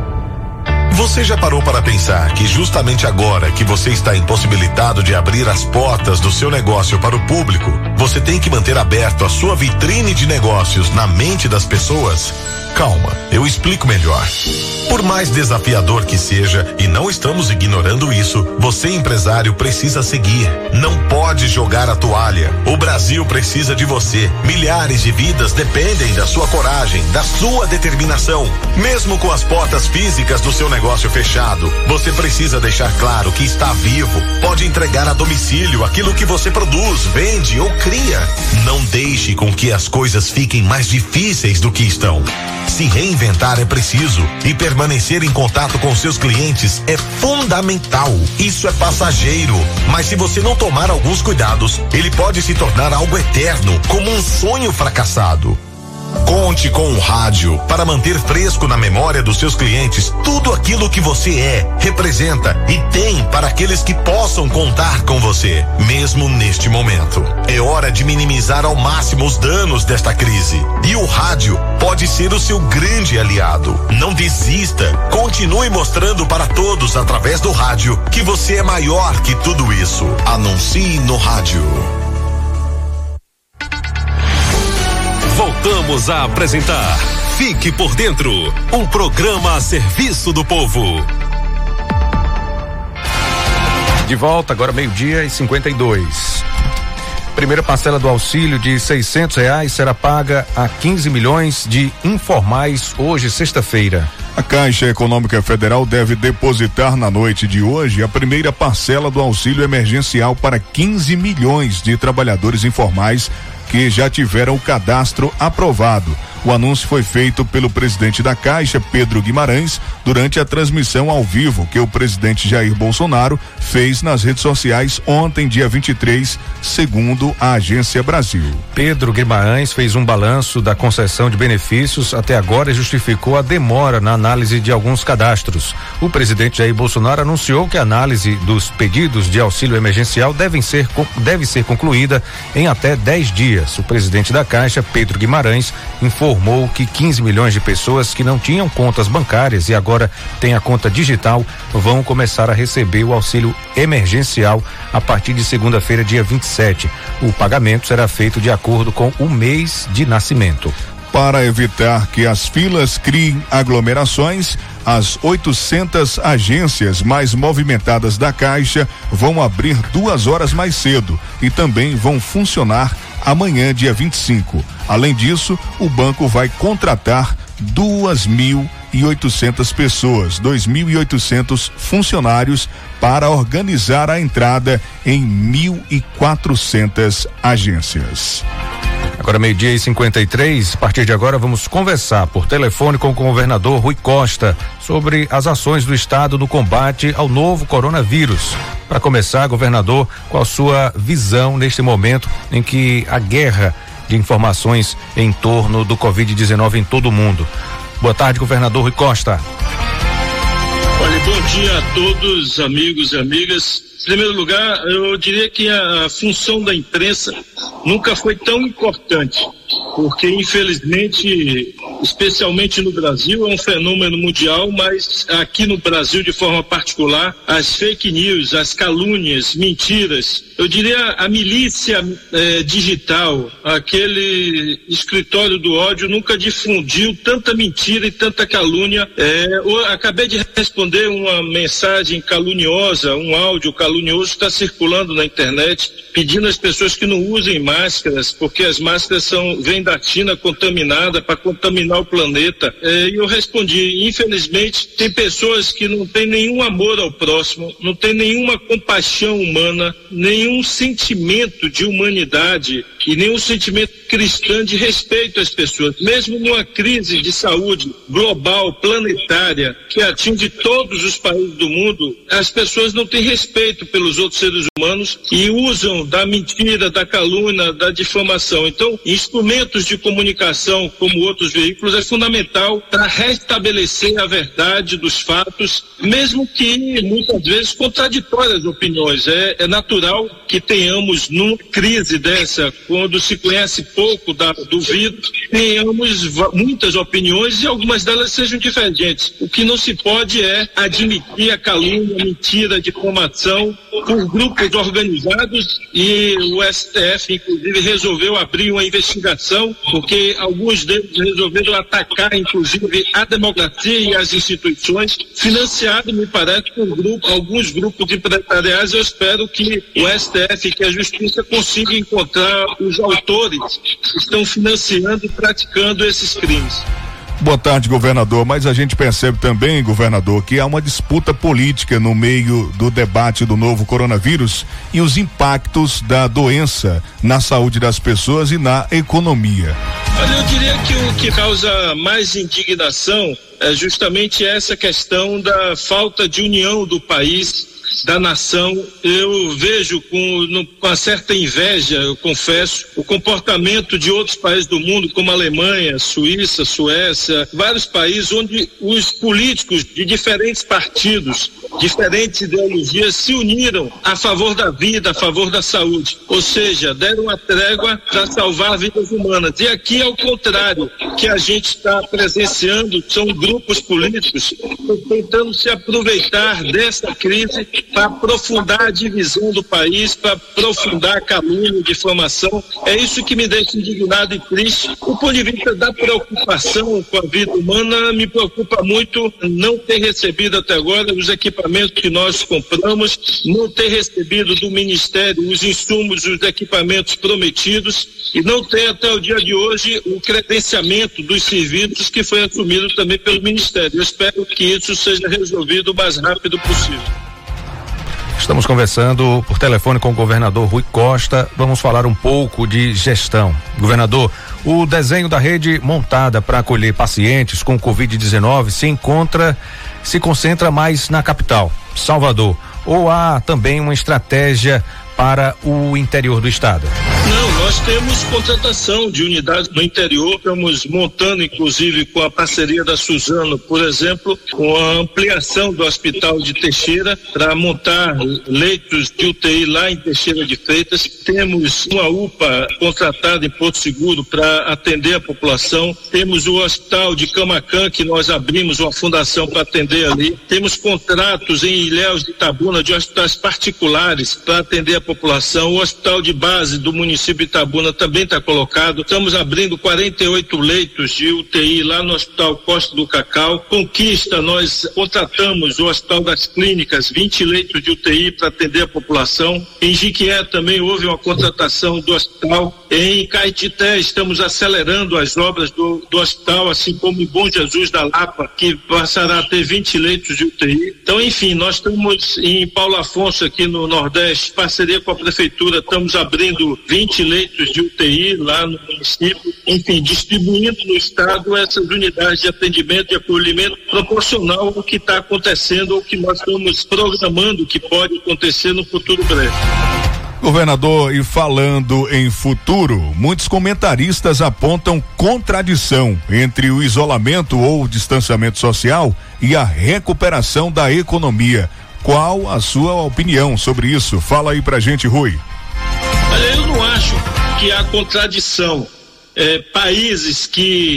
Você já parou para pensar que justamente agora que você está impossibilitado de abrir as portas do seu negócio para o público, você tem que manter aberto a sua vitrine de negócios na mente das pessoas? Calma, eu explico melhor. Por mais desafiador que seja, e não estamos ignorando isso, você, empresário, precisa seguir. Não pode jogar a toalha. O Brasil precisa de você. Milhares de vidas dependem da sua coragem, da sua determinação. Mesmo com as portas físicas do seu negócio fechado, você precisa deixar claro que está vivo. Pode entregar a domicílio aquilo que você produz, vende ou cria. Não deixe com que as coisas fiquem mais difíceis do que estão. Se reinventar é preciso e permanecer em contato com seus clientes é fundamental. Isso é passageiro, mas se você não tomar alguns cuidados, ele pode se tornar algo eterno, como um sonho fracassado. Conte com o rádio para manter fresco na memória dos seus clientes tudo aquilo que você é, representa e tem para aqueles que possam contar com você, mesmo neste momento. É hora de minimizar ao máximo os danos desta crise. E o rádio pode ser o seu grande aliado. Não desista. Continue mostrando para todos através do rádio que você é maior que tudo isso. Anuncie no rádio. Voltamos a apresentar Fique por Dentro, um programa a serviço do povo. De volta, agora 12:52. Primeira parcela do auxílio de R$600 será paga a 15 milhões de informais hoje, sexta-feira. A Caixa Econômica Federal deve depositar na noite de hoje a primeira parcela do auxílio emergencial para 15 milhões de trabalhadores informais que já tiveram o cadastro aprovado. O anúncio foi feito pelo presidente da Caixa, Pedro Guimarães, durante a transmissão ao vivo que o presidente Jair Bolsonaro fez nas redes sociais ontem, dia 23, segundo a Agência Brasil. Pedro Guimarães fez um balanço da concessão de benefícios até agora e justificou a demora na análise de alguns cadastros. O presidente Jair Bolsonaro anunciou que a análise dos pedidos de auxílio emergencial deve ser concluída em até 10 dias. O presidente da Caixa, Pedro Guimarães, informou que 15 milhões de pessoas que não tinham contas bancárias e agora têm a conta digital vão começar a receber o auxílio emergencial a partir de segunda-feira, dia 27. O pagamento será feito de acordo com o mês de nascimento. Para evitar que as filas criem aglomerações, as 800 agências mais movimentadas da Caixa vão abrir 2 horas mais cedo e também vão funcionar amanhã, dia 25. Além disso, o banco vai contratar 2.000 2.800 pessoas, 2.800 funcionários para organizar a entrada em 1.400 agências. Agora 12:53, a partir de agora vamos conversar por telefone com o governador Rui Costa sobre as ações do estado no combate ao novo coronavírus. Para começar, governador, qual a sua visão neste momento em que a guerra de informações em torno do Covid-19 em todo o mundo? Boa tarde, governador Rui Costa. Olha, bom dia a todos, amigos e amigas. Em primeiro lugar, eu diria que a função da imprensa nunca foi tão importante, porque infelizmente, especialmente no Brasil, é um fenômeno mundial, mas aqui no Brasil, de forma particular, as fake news, as calúnias, mentiras, eu diria a milícia digital, aquele escritório do ódio nunca difundiu tanta mentira e tanta calúnia. Eu acabei de responder uma mensagem caluniosa, um áudio calunioso está circulando na internet, pedindo às pessoas que não usem máscaras, porque as máscaras vêm da China contaminada para contaminar o planeta. E eu respondi, infelizmente, tem pessoas que não têm nenhum amor ao próximo, não têm nenhuma compaixão humana, nenhum sentimento de humanidade e nenhum sentimento cristão de respeito às pessoas. Mesmo numa crise de saúde global, planetária, que atinge todos os países do mundo, as pessoas não têm respeito pelos outros seres humanos e usam da mentira, da calúnia, da difamação. Então, instrumentos de comunicação, como outros veículos, é fundamental para restabelecer a verdade dos fatos, mesmo que muitas vezes contraditórias opiniões. É natural que tenhamos numa crise dessa, quando se conhece pouco do vírus, tenhamos muitas opiniões e algumas delas sejam divergentes. O que não se pode é admitir a calúnia, a mentira, a difamação por grupos organizados, e o STF inclusive resolveu abrir uma investigação porque alguns deles resolveram atacar inclusive a democracia e as instituições, financiado, me parece, por alguns grupos empresariais. Eu espero que o STF, que a Justiça, consiga encontrar os autores que estão financiando e praticando esses crimes. Boa tarde, governador. Mas a gente percebe também, governador, que há uma disputa política no meio do debate do novo coronavírus e os impactos da doença na saúde das pessoas e na economia. Olha, eu diria que o que causa mais indignação é justamente essa questão da falta de união do país, da nação. Eu vejo com uma certa inveja, eu confesso, o comportamento de outros países do mundo, como a Alemanha, Suíça, Suécia, vários países onde os políticos de diferentes partidos, diferentes ideologias se uniram a favor da vida, a favor da saúde, ou seja, deram uma trégua para salvar vidas humanas. E aqui é o contrário que a gente está presenciando, são grupos políticos tentando se aproveitar dessa crise para aprofundar a divisão do país, para aprofundar a calúnia, difamação. É isso que me deixa indignado e triste. Do ponto de vista da preocupação com a vida humana, me preocupa muito não ter recebido até agora os equipamentos que nós compramos, não ter recebido do Ministério os insumos, os equipamentos prometidos, e não ter até o dia de hoje o credenciamento dos serviços que foi assumido também pelo Ministério. Eu espero que isso seja resolvido o mais rápido possível. Estamos conversando por telefone com o governador Rui Costa. Vamos falar um pouco de gestão. Governador, o desenho da rede montada para acolher pacientes com Covid-19 se concentra mais na capital, Salvador, ou há também uma estratégia para o interior do estado? Não, nós temos contratação de unidades no interior, estamos montando inclusive com a parceria da Suzano, por exemplo, uma ampliação do Hospital de Teixeira para montar leitos de UTI lá em Teixeira de Freitas. Temos uma UPA contratada em Porto Seguro para atender a população. Temos o Hospital de Camaquã, que nós abrimos uma fundação para atender ali. Temos contratos em Ilhéus de Itabuna de hospitais particulares para atender a população. O Hospital de Base do município município de Itabuna também está colocado. Estamos abrindo 48 leitos de UTI lá no Hospital Costa do Cacau. Conquista, nós contratamos o Hospital das Clínicas, 20 leitos de UTI para atender a população. Em Jiquié também houve uma contratação do hospital. Em Caetité estamos acelerando as obras do hospital, assim como em Bom Jesus da Lapa, que passará a ter 20 leitos de UTI. Então, enfim, nós estamos em Paulo Afonso, aqui no Nordeste, parceria com a Prefeitura, estamos abrindo 20 leitos de UTI lá no município, enfim, distribuindo no estado essas unidades de atendimento e acolhimento proporcional ao que está acontecendo ou que nós estamos programando que pode acontecer no futuro breve. Governador, e falando em futuro, muitos comentaristas apontam contradição entre o isolamento ou distanciamento social e a recuperação da economia. Qual a sua opinião sobre isso? Fala aí pra gente, Rui. Olha, eu não acho que há contradição. Países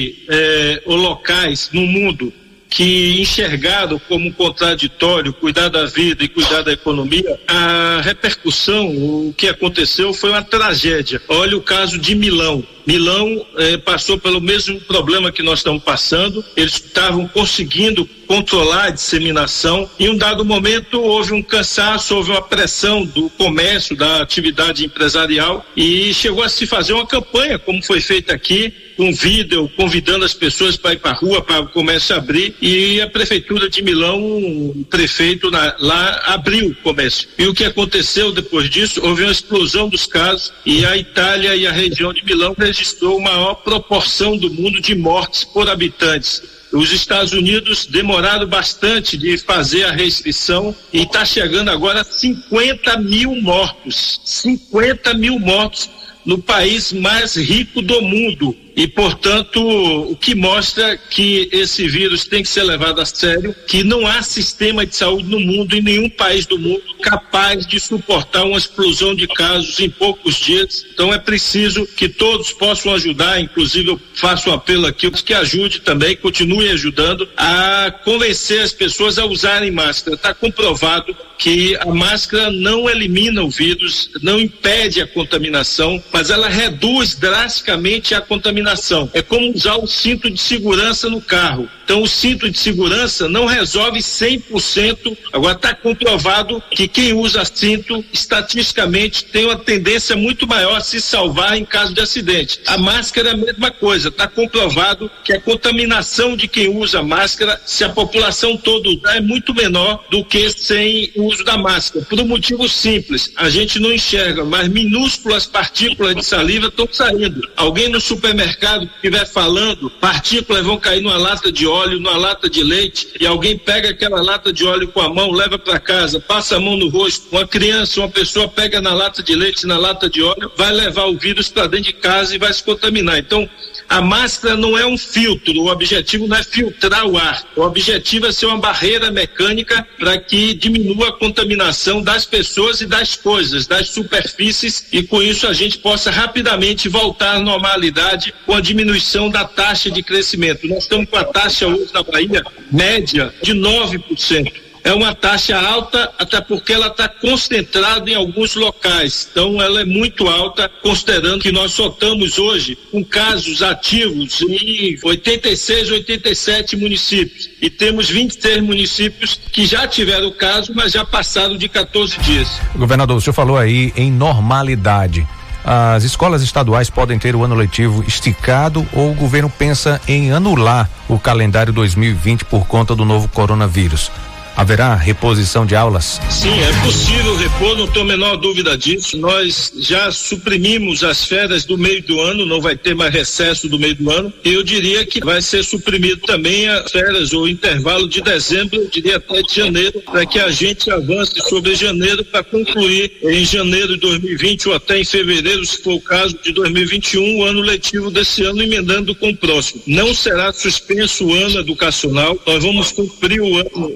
ou locais no mundo que enxergaram como contraditório cuidar da vida e cuidar da economia, a repercussão, o que aconteceu foi uma tragédia. Olha o caso de Milão. Milão passou pelo mesmo problema que nós estamos passando. Eles estavam conseguindo controlar a disseminação. Em um dado momento houve um cansaço, houve uma pressão do comércio, da atividade empresarial, e chegou a se fazer uma campanha, como foi feita aqui, com vídeo, convidando as pessoas para ir para a rua, para o comércio abrir, e a prefeitura de Milão, o prefeito lá abriu o comércio. E o que aconteceu depois disso? Houve uma explosão dos casos, e a Itália e a região de Milão registrou a maior proporção do mundo de mortes por habitantes. Os Estados Unidos demoraram bastante de fazer a restrição e está chegando agora a 50 mil mortos. 50 mil mortos no país mais rico do mundo. E, portanto, o que mostra que esse vírus tem que ser levado a sério, que não há sistema de saúde no mundo, em nenhum país do mundo, capaz de suportar uma explosão de casos em poucos dias. Então é preciso que todos possam ajudar, inclusive eu faço um apelo aqui, que ajude também, continue ajudando a convencer as pessoas a usarem máscara. Está comprovado que a máscara não elimina o vírus, não impede a contaminação, mas ela reduz drasticamente a contaminação. É como usar o cinto de segurança no carro. Então o cinto de segurança não resolve 100%. Agora está comprovado que quem usa cinto, estatisticamente, tem uma tendência muito maior a se salvar em caso de acidente. A máscara é a mesma coisa. Está comprovado que a contaminação de quem usa máscara, se a população toda usar, é muito menor do que sem o uso da máscara. Por um motivo simples, a gente não enxerga, mas minúsculas partículas de saliva estão saindo. Alguém no supermercado estiver falando, partículas vão cair numa lata de óleo, numa lata de leite, e alguém pega aquela lata de óleo com a mão, leva para casa, passa a mão no rosto. Uma criança, uma pessoa pega na lata de leite, na lata de óleo, vai levar o vírus para dentro de casa e vai se contaminar. Então, a máscara não é um filtro, o objetivo não é filtrar o ar, o objetivo é ser uma barreira mecânica para que diminua a contaminação das pessoas e das coisas, das superfícies, e com isso a gente possa rapidamente voltar à normalidade com a diminuição da taxa de crescimento. Nós estamos com a taxa hoje na Bahia média de 9%. É uma taxa alta, até porque ela está concentrada em alguns locais. Então, ela é muito alta, considerando que nós só estamos hoje com casos ativos em 86, 87 municípios. E temos 26 municípios que já tiveram o caso, mas já passaram de 14 dias. Governador, o senhor falou aí em normalidade. As escolas estaduais podem ter o ano letivo esticado ou o governo pensa em anular o calendário 2020 por conta do novo coronavírus? Haverá reposição de aulas? Sim, é possível repor, não tenho a menor dúvida disso. Nós já suprimimos as férias do meio do ano, não vai ter mais recesso do meio do ano. E eu diria que vai ser suprimido também as férias ou intervalo de dezembro, eu diria até de janeiro, para que a gente avance sobre janeiro para concluir em janeiro de 2020 ou até em fevereiro, se for o caso, de 2021, o ano letivo desse ano, emendando com o próximo. Não será suspenso o ano educacional, nós vamos cumprir o ano educacional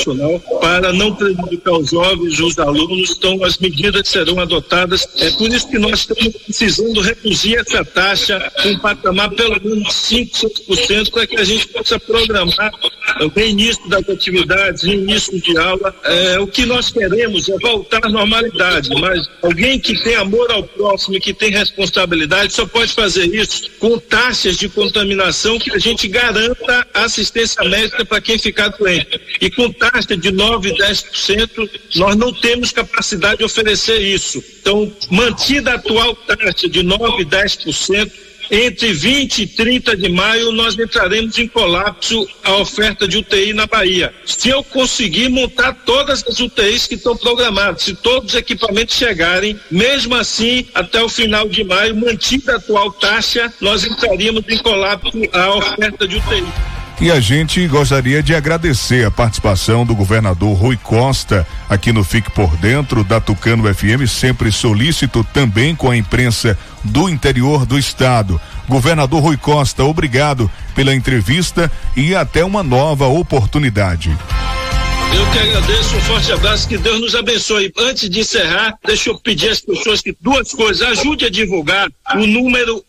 educacional para não prejudicar os jovens, os alunos. Então, as medidas serão adotadas. É por isso que nós estamos precisando reduzir essa taxa em um patamar pelo menos 5%, 6%, para que a gente possa programar o reinício das atividades, reinício de aula. O que nós queremos é voltar à normalidade, mas alguém que tem amor ao próximo e que tem responsabilidade só pode fazer isso com taxas de contaminação que a gente garanta assistência médica para quem ficar doente. E com taxa de 9% e 10%, nós não temos capacidade de oferecer isso. Então, mantida a atual taxa de 9% e 10%, entre 20 e 30 de maio nós entraremos em colapso a oferta de UTI na Bahia. Se eu conseguir montar todas as UTIs que estão programadas, se todos os equipamentos chegarem, mesmo assim, até o final de maio, mantida a atual taxa, nós entraríamos em colapso a oferta de UTI. E a gente gostaria de agradecer a participação do governador Rui Costa aqui no Fique por Dentro da Tucano FM, sempre solícito também com a imprensa do interior do estado. Governador Rui Costa, obrigado pela entrevista e até uma nova oportunidade. Eu que agradeço, um forte abraço, que Deus nos abençoe. Antes de encerrar, deixa eu pedir às pessoas que duas coisas: ajude a divulgar o número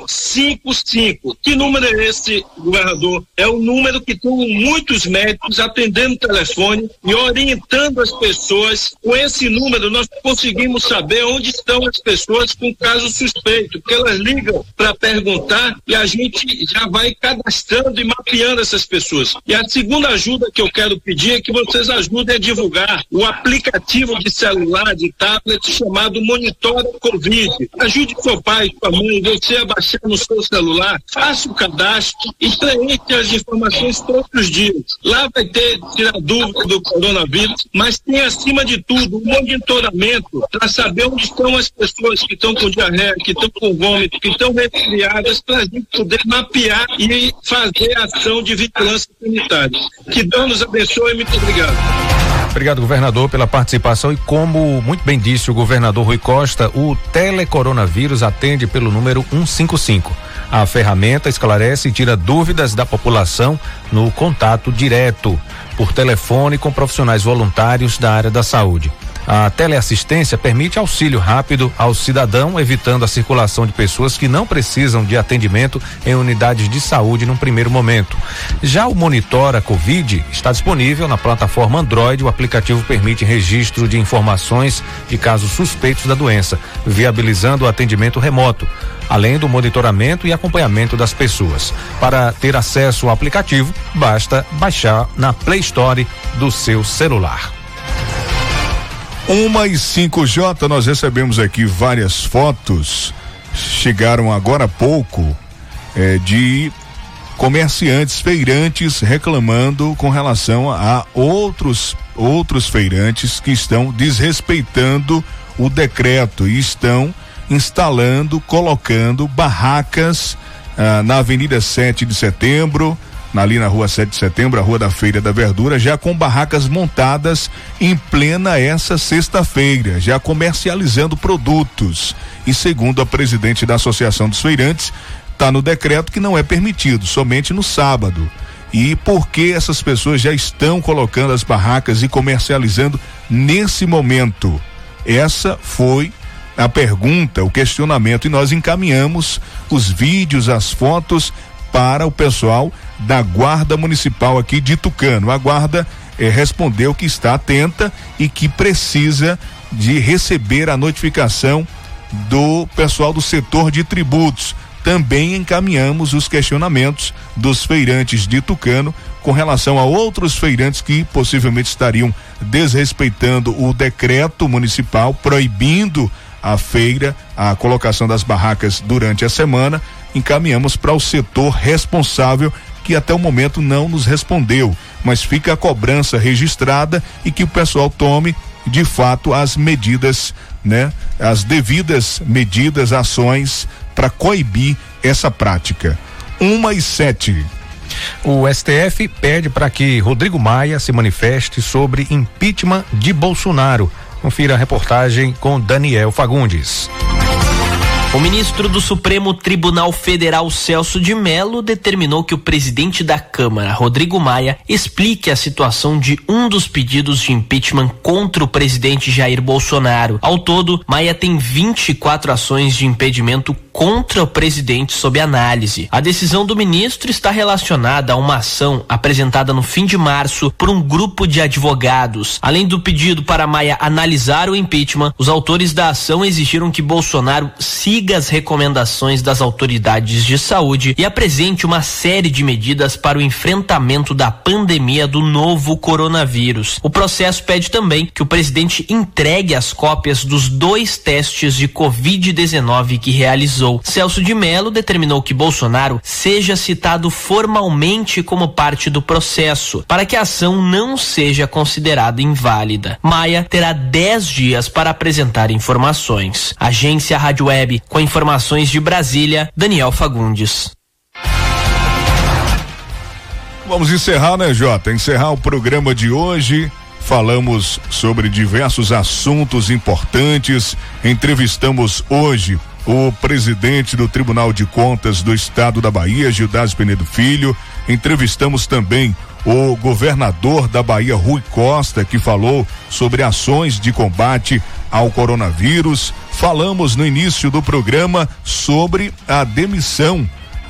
155. Que número é esse, governador? É o número que tem muitos médicos atendendo o telefone e orientando as pessoas. Com esse número nós conseguimos saber onde estão as pessoas com caso suspeito, porque elas ligam para perguntar e a gente já vai cadastrando e mapeando essas pessoas. E a segunda ajuda que eu quero pedir é que vocês ajudem a divulgar o aplicativo de celular, de tablet, chamado Monitora Covid. Ajude seu pai, sua mãe, você a baixar no seu celular, faça o cadastro e preencha as informações todos os dias. Lá vai ter tirar dúvida do coronavírus, mas tem acima de tudo um monitoramento para saber onde estão as pessoas que estão com diarreia, que estão com vômito, que estão resfriadas, para a gente poder mapear e fazer ação de vigilância sanitária. Que Deus nos abençoe e muito obrigado. Obrigado, governador, pela participação. E como muito bem disse o governador Rui Costa, o telecoronavírus atende pelo número 155. A ferramenta esclarece e tira dúvidas da população no contato direto por telefone com profissionais voluntários da área da saúde. A teleassistência permite auxílio rápido ao cidadão, evitando a circulação de pessoas que não precisam de atendimento em unidades de saúde num primeiro momento. Já o Monitora Covid está disponível na plataforma Android. O aplicativo permite registro de informações de casos suspeitos da doença, viabilizando o atendimento remoto, além do monitoramento e acompanhamento das pessoas. Para ter acesso ao aplicativo, basta baixar na Play Store do seu celular. 1:05, nós recebemos aqui várias fotos, chegaram agora há pouco, de comerciantes, feirantes reclamando com relação a outros feirantes que estão desrespeitando o decreto e estão instalando, colocando barracas na Avenida 7 de Setembro, ali na Rua 7 de Setembro, a Rua da Feira da Verdura, já com barracas montadas em plena essa sexta-feira, já comercializando produtos. E segundo a presidente da Associação dos Feirantes, está no decreto que não é permitido, somente no sábado. E por que essas pessoas já estão colocando as barracas e comercializando nesse momento? Essa foi a pergunta, o questionamento, e nós encaminhamos os vídeos, as fotos para o pessoal da Guarda Municipal aqui de Tucano. A Guarda respondeu que está atenta e que precisa de receber a notificação do pessoal do setor de tributos. Também encaminhamos os questionamentos dos feirantes de Tucano com relação a outros feirantes que possivelmente estariam desrespeitando o decreto municipal proibindo a feira, a colocação das barracas durante a semana. Encaminhamos para o setor responsável, que até o momento não nos respondeu, mas fica a cobrança registrada e que o pessoal tome de fato as medidas, né? As devidas medidas, ações para coibir essa prática. 1:07. O STF pede para que Rodrigo Maia se manifeste sobre impeachment de Bolsonaro. Confira a reportagem com Daniel Fagundes. O ministro do Supremo Tribunal Federal, Celso de Mello, determinou que o presidente da Câmara, Rodrigo Maia, explique a situação de um dos pedidos de impeachment contra o presidente Jair Bolsonaro. Ao todo, Maia tem 24 ações de impedimento contra o presidente sob análise. A decisão do ministro está relacionada a uma ação apresentada no fim de março por um grupo de advogados. Além do pedido para Maia analisar o impeachment, os autores da ação exigiram que Bolsonaro siga as recomendações das autoridades de saúde e apresente uma série de medidas para o enfrentamento da pandemia do novo coronavírus. O processo pede também que o presidente entregue as cópias dos 2 testes de Covid-19 que realizou. Celso de Mello determinou que Bolsonaro seja citado formalmente como parte do processo, para que a ação não seja considerada inválida. Maia terá 10 dias para apresentar informações. Agência Rádio Web, com informações de Brasília, Daniel Fagundes. Vamos encerrar, né, Jota? Encerrar o programa de hoje. Falamos sobre diversos assuntos importantes. Entrevistamos hoje o presidente do Tribunal de Contas do Estado da Bahia, Gildásio Penedo Filho. Entrevistamos também o governador da Bahia, Rui Costa, que falou sobre ações de combate ao coronavírus. Falamos no início do programa sobre a demissão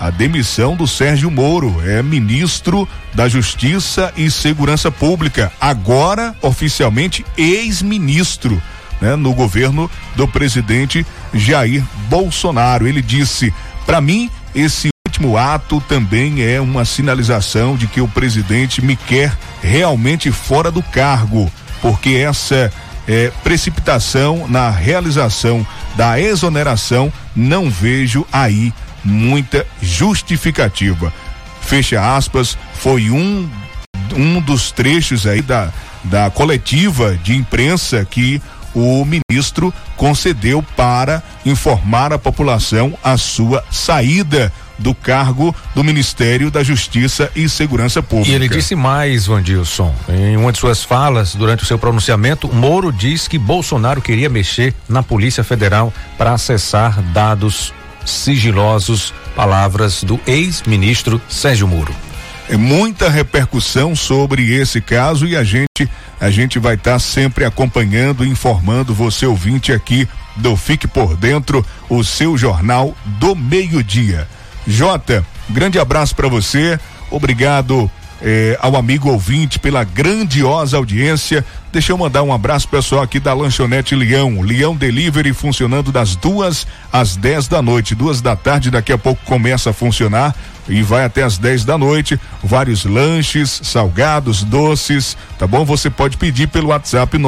do Sérgio Moro, ministro da Justiça e Segurança Pública, agora oficialmente ex-ministro, né, no governo do presidente Jair Bolsonaro. Ele disse: para mim, esse último ato também é uma sinalização de que o presidente me quer realmente fora do cargo, porque essa precipitação na realização da exoneração, não vejo aí muita justificativa. Fecha aspas. Foi um dos trechos aí da coletiva de imprensa que o ministro concedeu para informar a população a sua saída do cargo do Ministério da Justiça e Segurança Pública. E ele disse mais, Vandilson, em uma de suas falas durante o seu pronunciamento, Moro diz que Bolsonaro queria mexer na Polícia Federal para acessar dados sigilosos, palavras do ex-ministro Sérgio Moro. É muita repercussão sobre esse caso e a gente vai estar sempre acompanhando, informando você ouvinte aqui do Fique por Dentro, o seu jornal do meio-dia. Jota, grande abraço para você, obrigado ao amigo ouvinte pela grandiosa audiência. Deixa eu mandar um abraço pessoal aqui da Lanchonete Leão Delivery, funcionando das 2 às 10 da noite, 2 da tarde, daqui a pouco começa a funcionar e vai até às 10 da noite, vários lanches, salgados, doces, tá bom? Você pode pedir pelo WhatsApp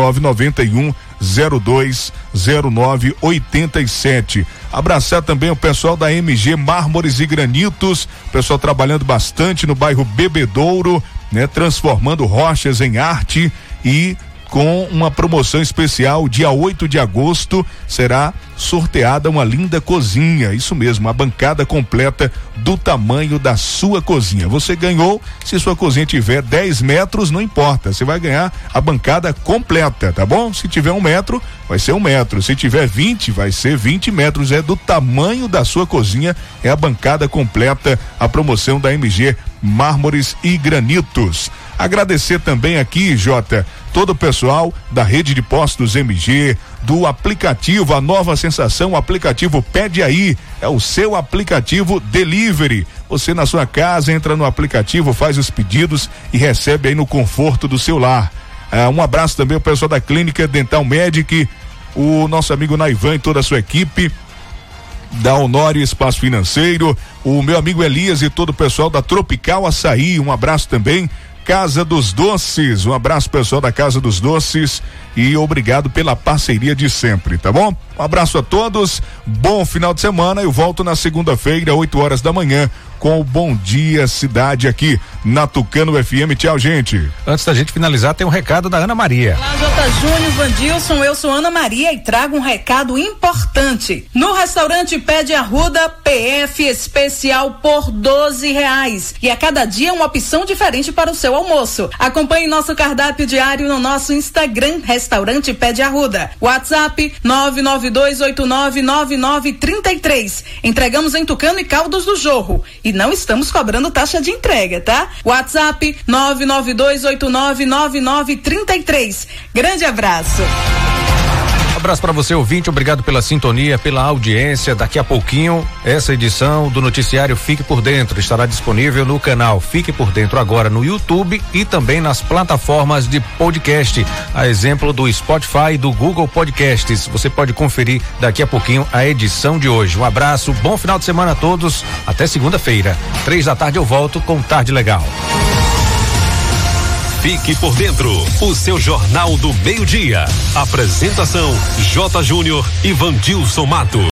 991-020987. Abraçar também o pessoal da MG Mármores e Granitos, pessoal trabalhando bastante no bairro Bebedouro, né? Transformando rochas em arte, e com uma promoção especial, dia 8 de agosto será sorteada uma linda cozinha, isso mesmo, a bancada completa do tamanho da sua cozinha. Você ganhou, se sua cozinha tiver 10 metros, não importa, você vai ganhar a bancada completa, tá bom? Se tiver 1 metro, vai ser 1 metro, se tiver 20, vai ser 20 metros, é do tamanho da sua cozinha, é a bancada completa, a promoção da MG Mármores e Granitos. Agradecer também aqui, Jota, todo o pessoal da rede de postos MG, do aplicativo, a nova sensação, o aplicativo Pede Aí, é o seu aplicativo delivery. Você na sua casa entra no aplicativo, faz os pedidos e recebe aí no conforto do seu lar. Um abraço também ao pessoal da Clínica Dental Medic, o nosso amigo Naivan e toda a sua equipe da Honório Espaço Financeiro, o meu amigo Elias e todo o pessoal da Tropical Açaí, um abraço também. Casa dos Doces, um abraço pessoal da Casa dos Doces e obrigado pela parceria de sempre, tá bom? Um abraço a todos, bom final de semana, eu volto na segunda-feira, 8 horas da manhã, com o Bom Dia Cidade aqui na Tucano FM. Tchau, gente. Antes da gente finalizar, tem um recado da Ana Maria. Olá, J. Júnior, Vandilson, eu sou Ana Maria e trago um recado importante. No restaurante Pé de Arruda, PF especial por R$12. E a cada dia uma opção diferente para o seu almoço. Acompanhe nosso cardápio diário no nosso Instagram, Restaurante Pé de Arruda. WhatsApp 992899933. Entregamos em Tucano e Caldas do Jorro. E não estamos cobrando taxa de entrega, tá? WhatsApp 992899933. Grande abraço. Abraço para você, ouvinte, obrigado pela sintonia, pela audiência. Daqui a pouquinho, essa edição do noticiário Fique por Dentro estará disponível no canal Fique por Dentro agora no YouTube e também nas plataformas de podcast, a exemplo do Spotify e do Google Podcasts. Você pode conferir daqui a pouquinho a edição de hoje. Um abraço, bom final de semana a todos, até segunda-feira, 15h eu volto com Tarde Legal. Fique por Dentro, o seu Jornal do Meio-Dia. Apresentação: J. Júnior e Vandilson Mato.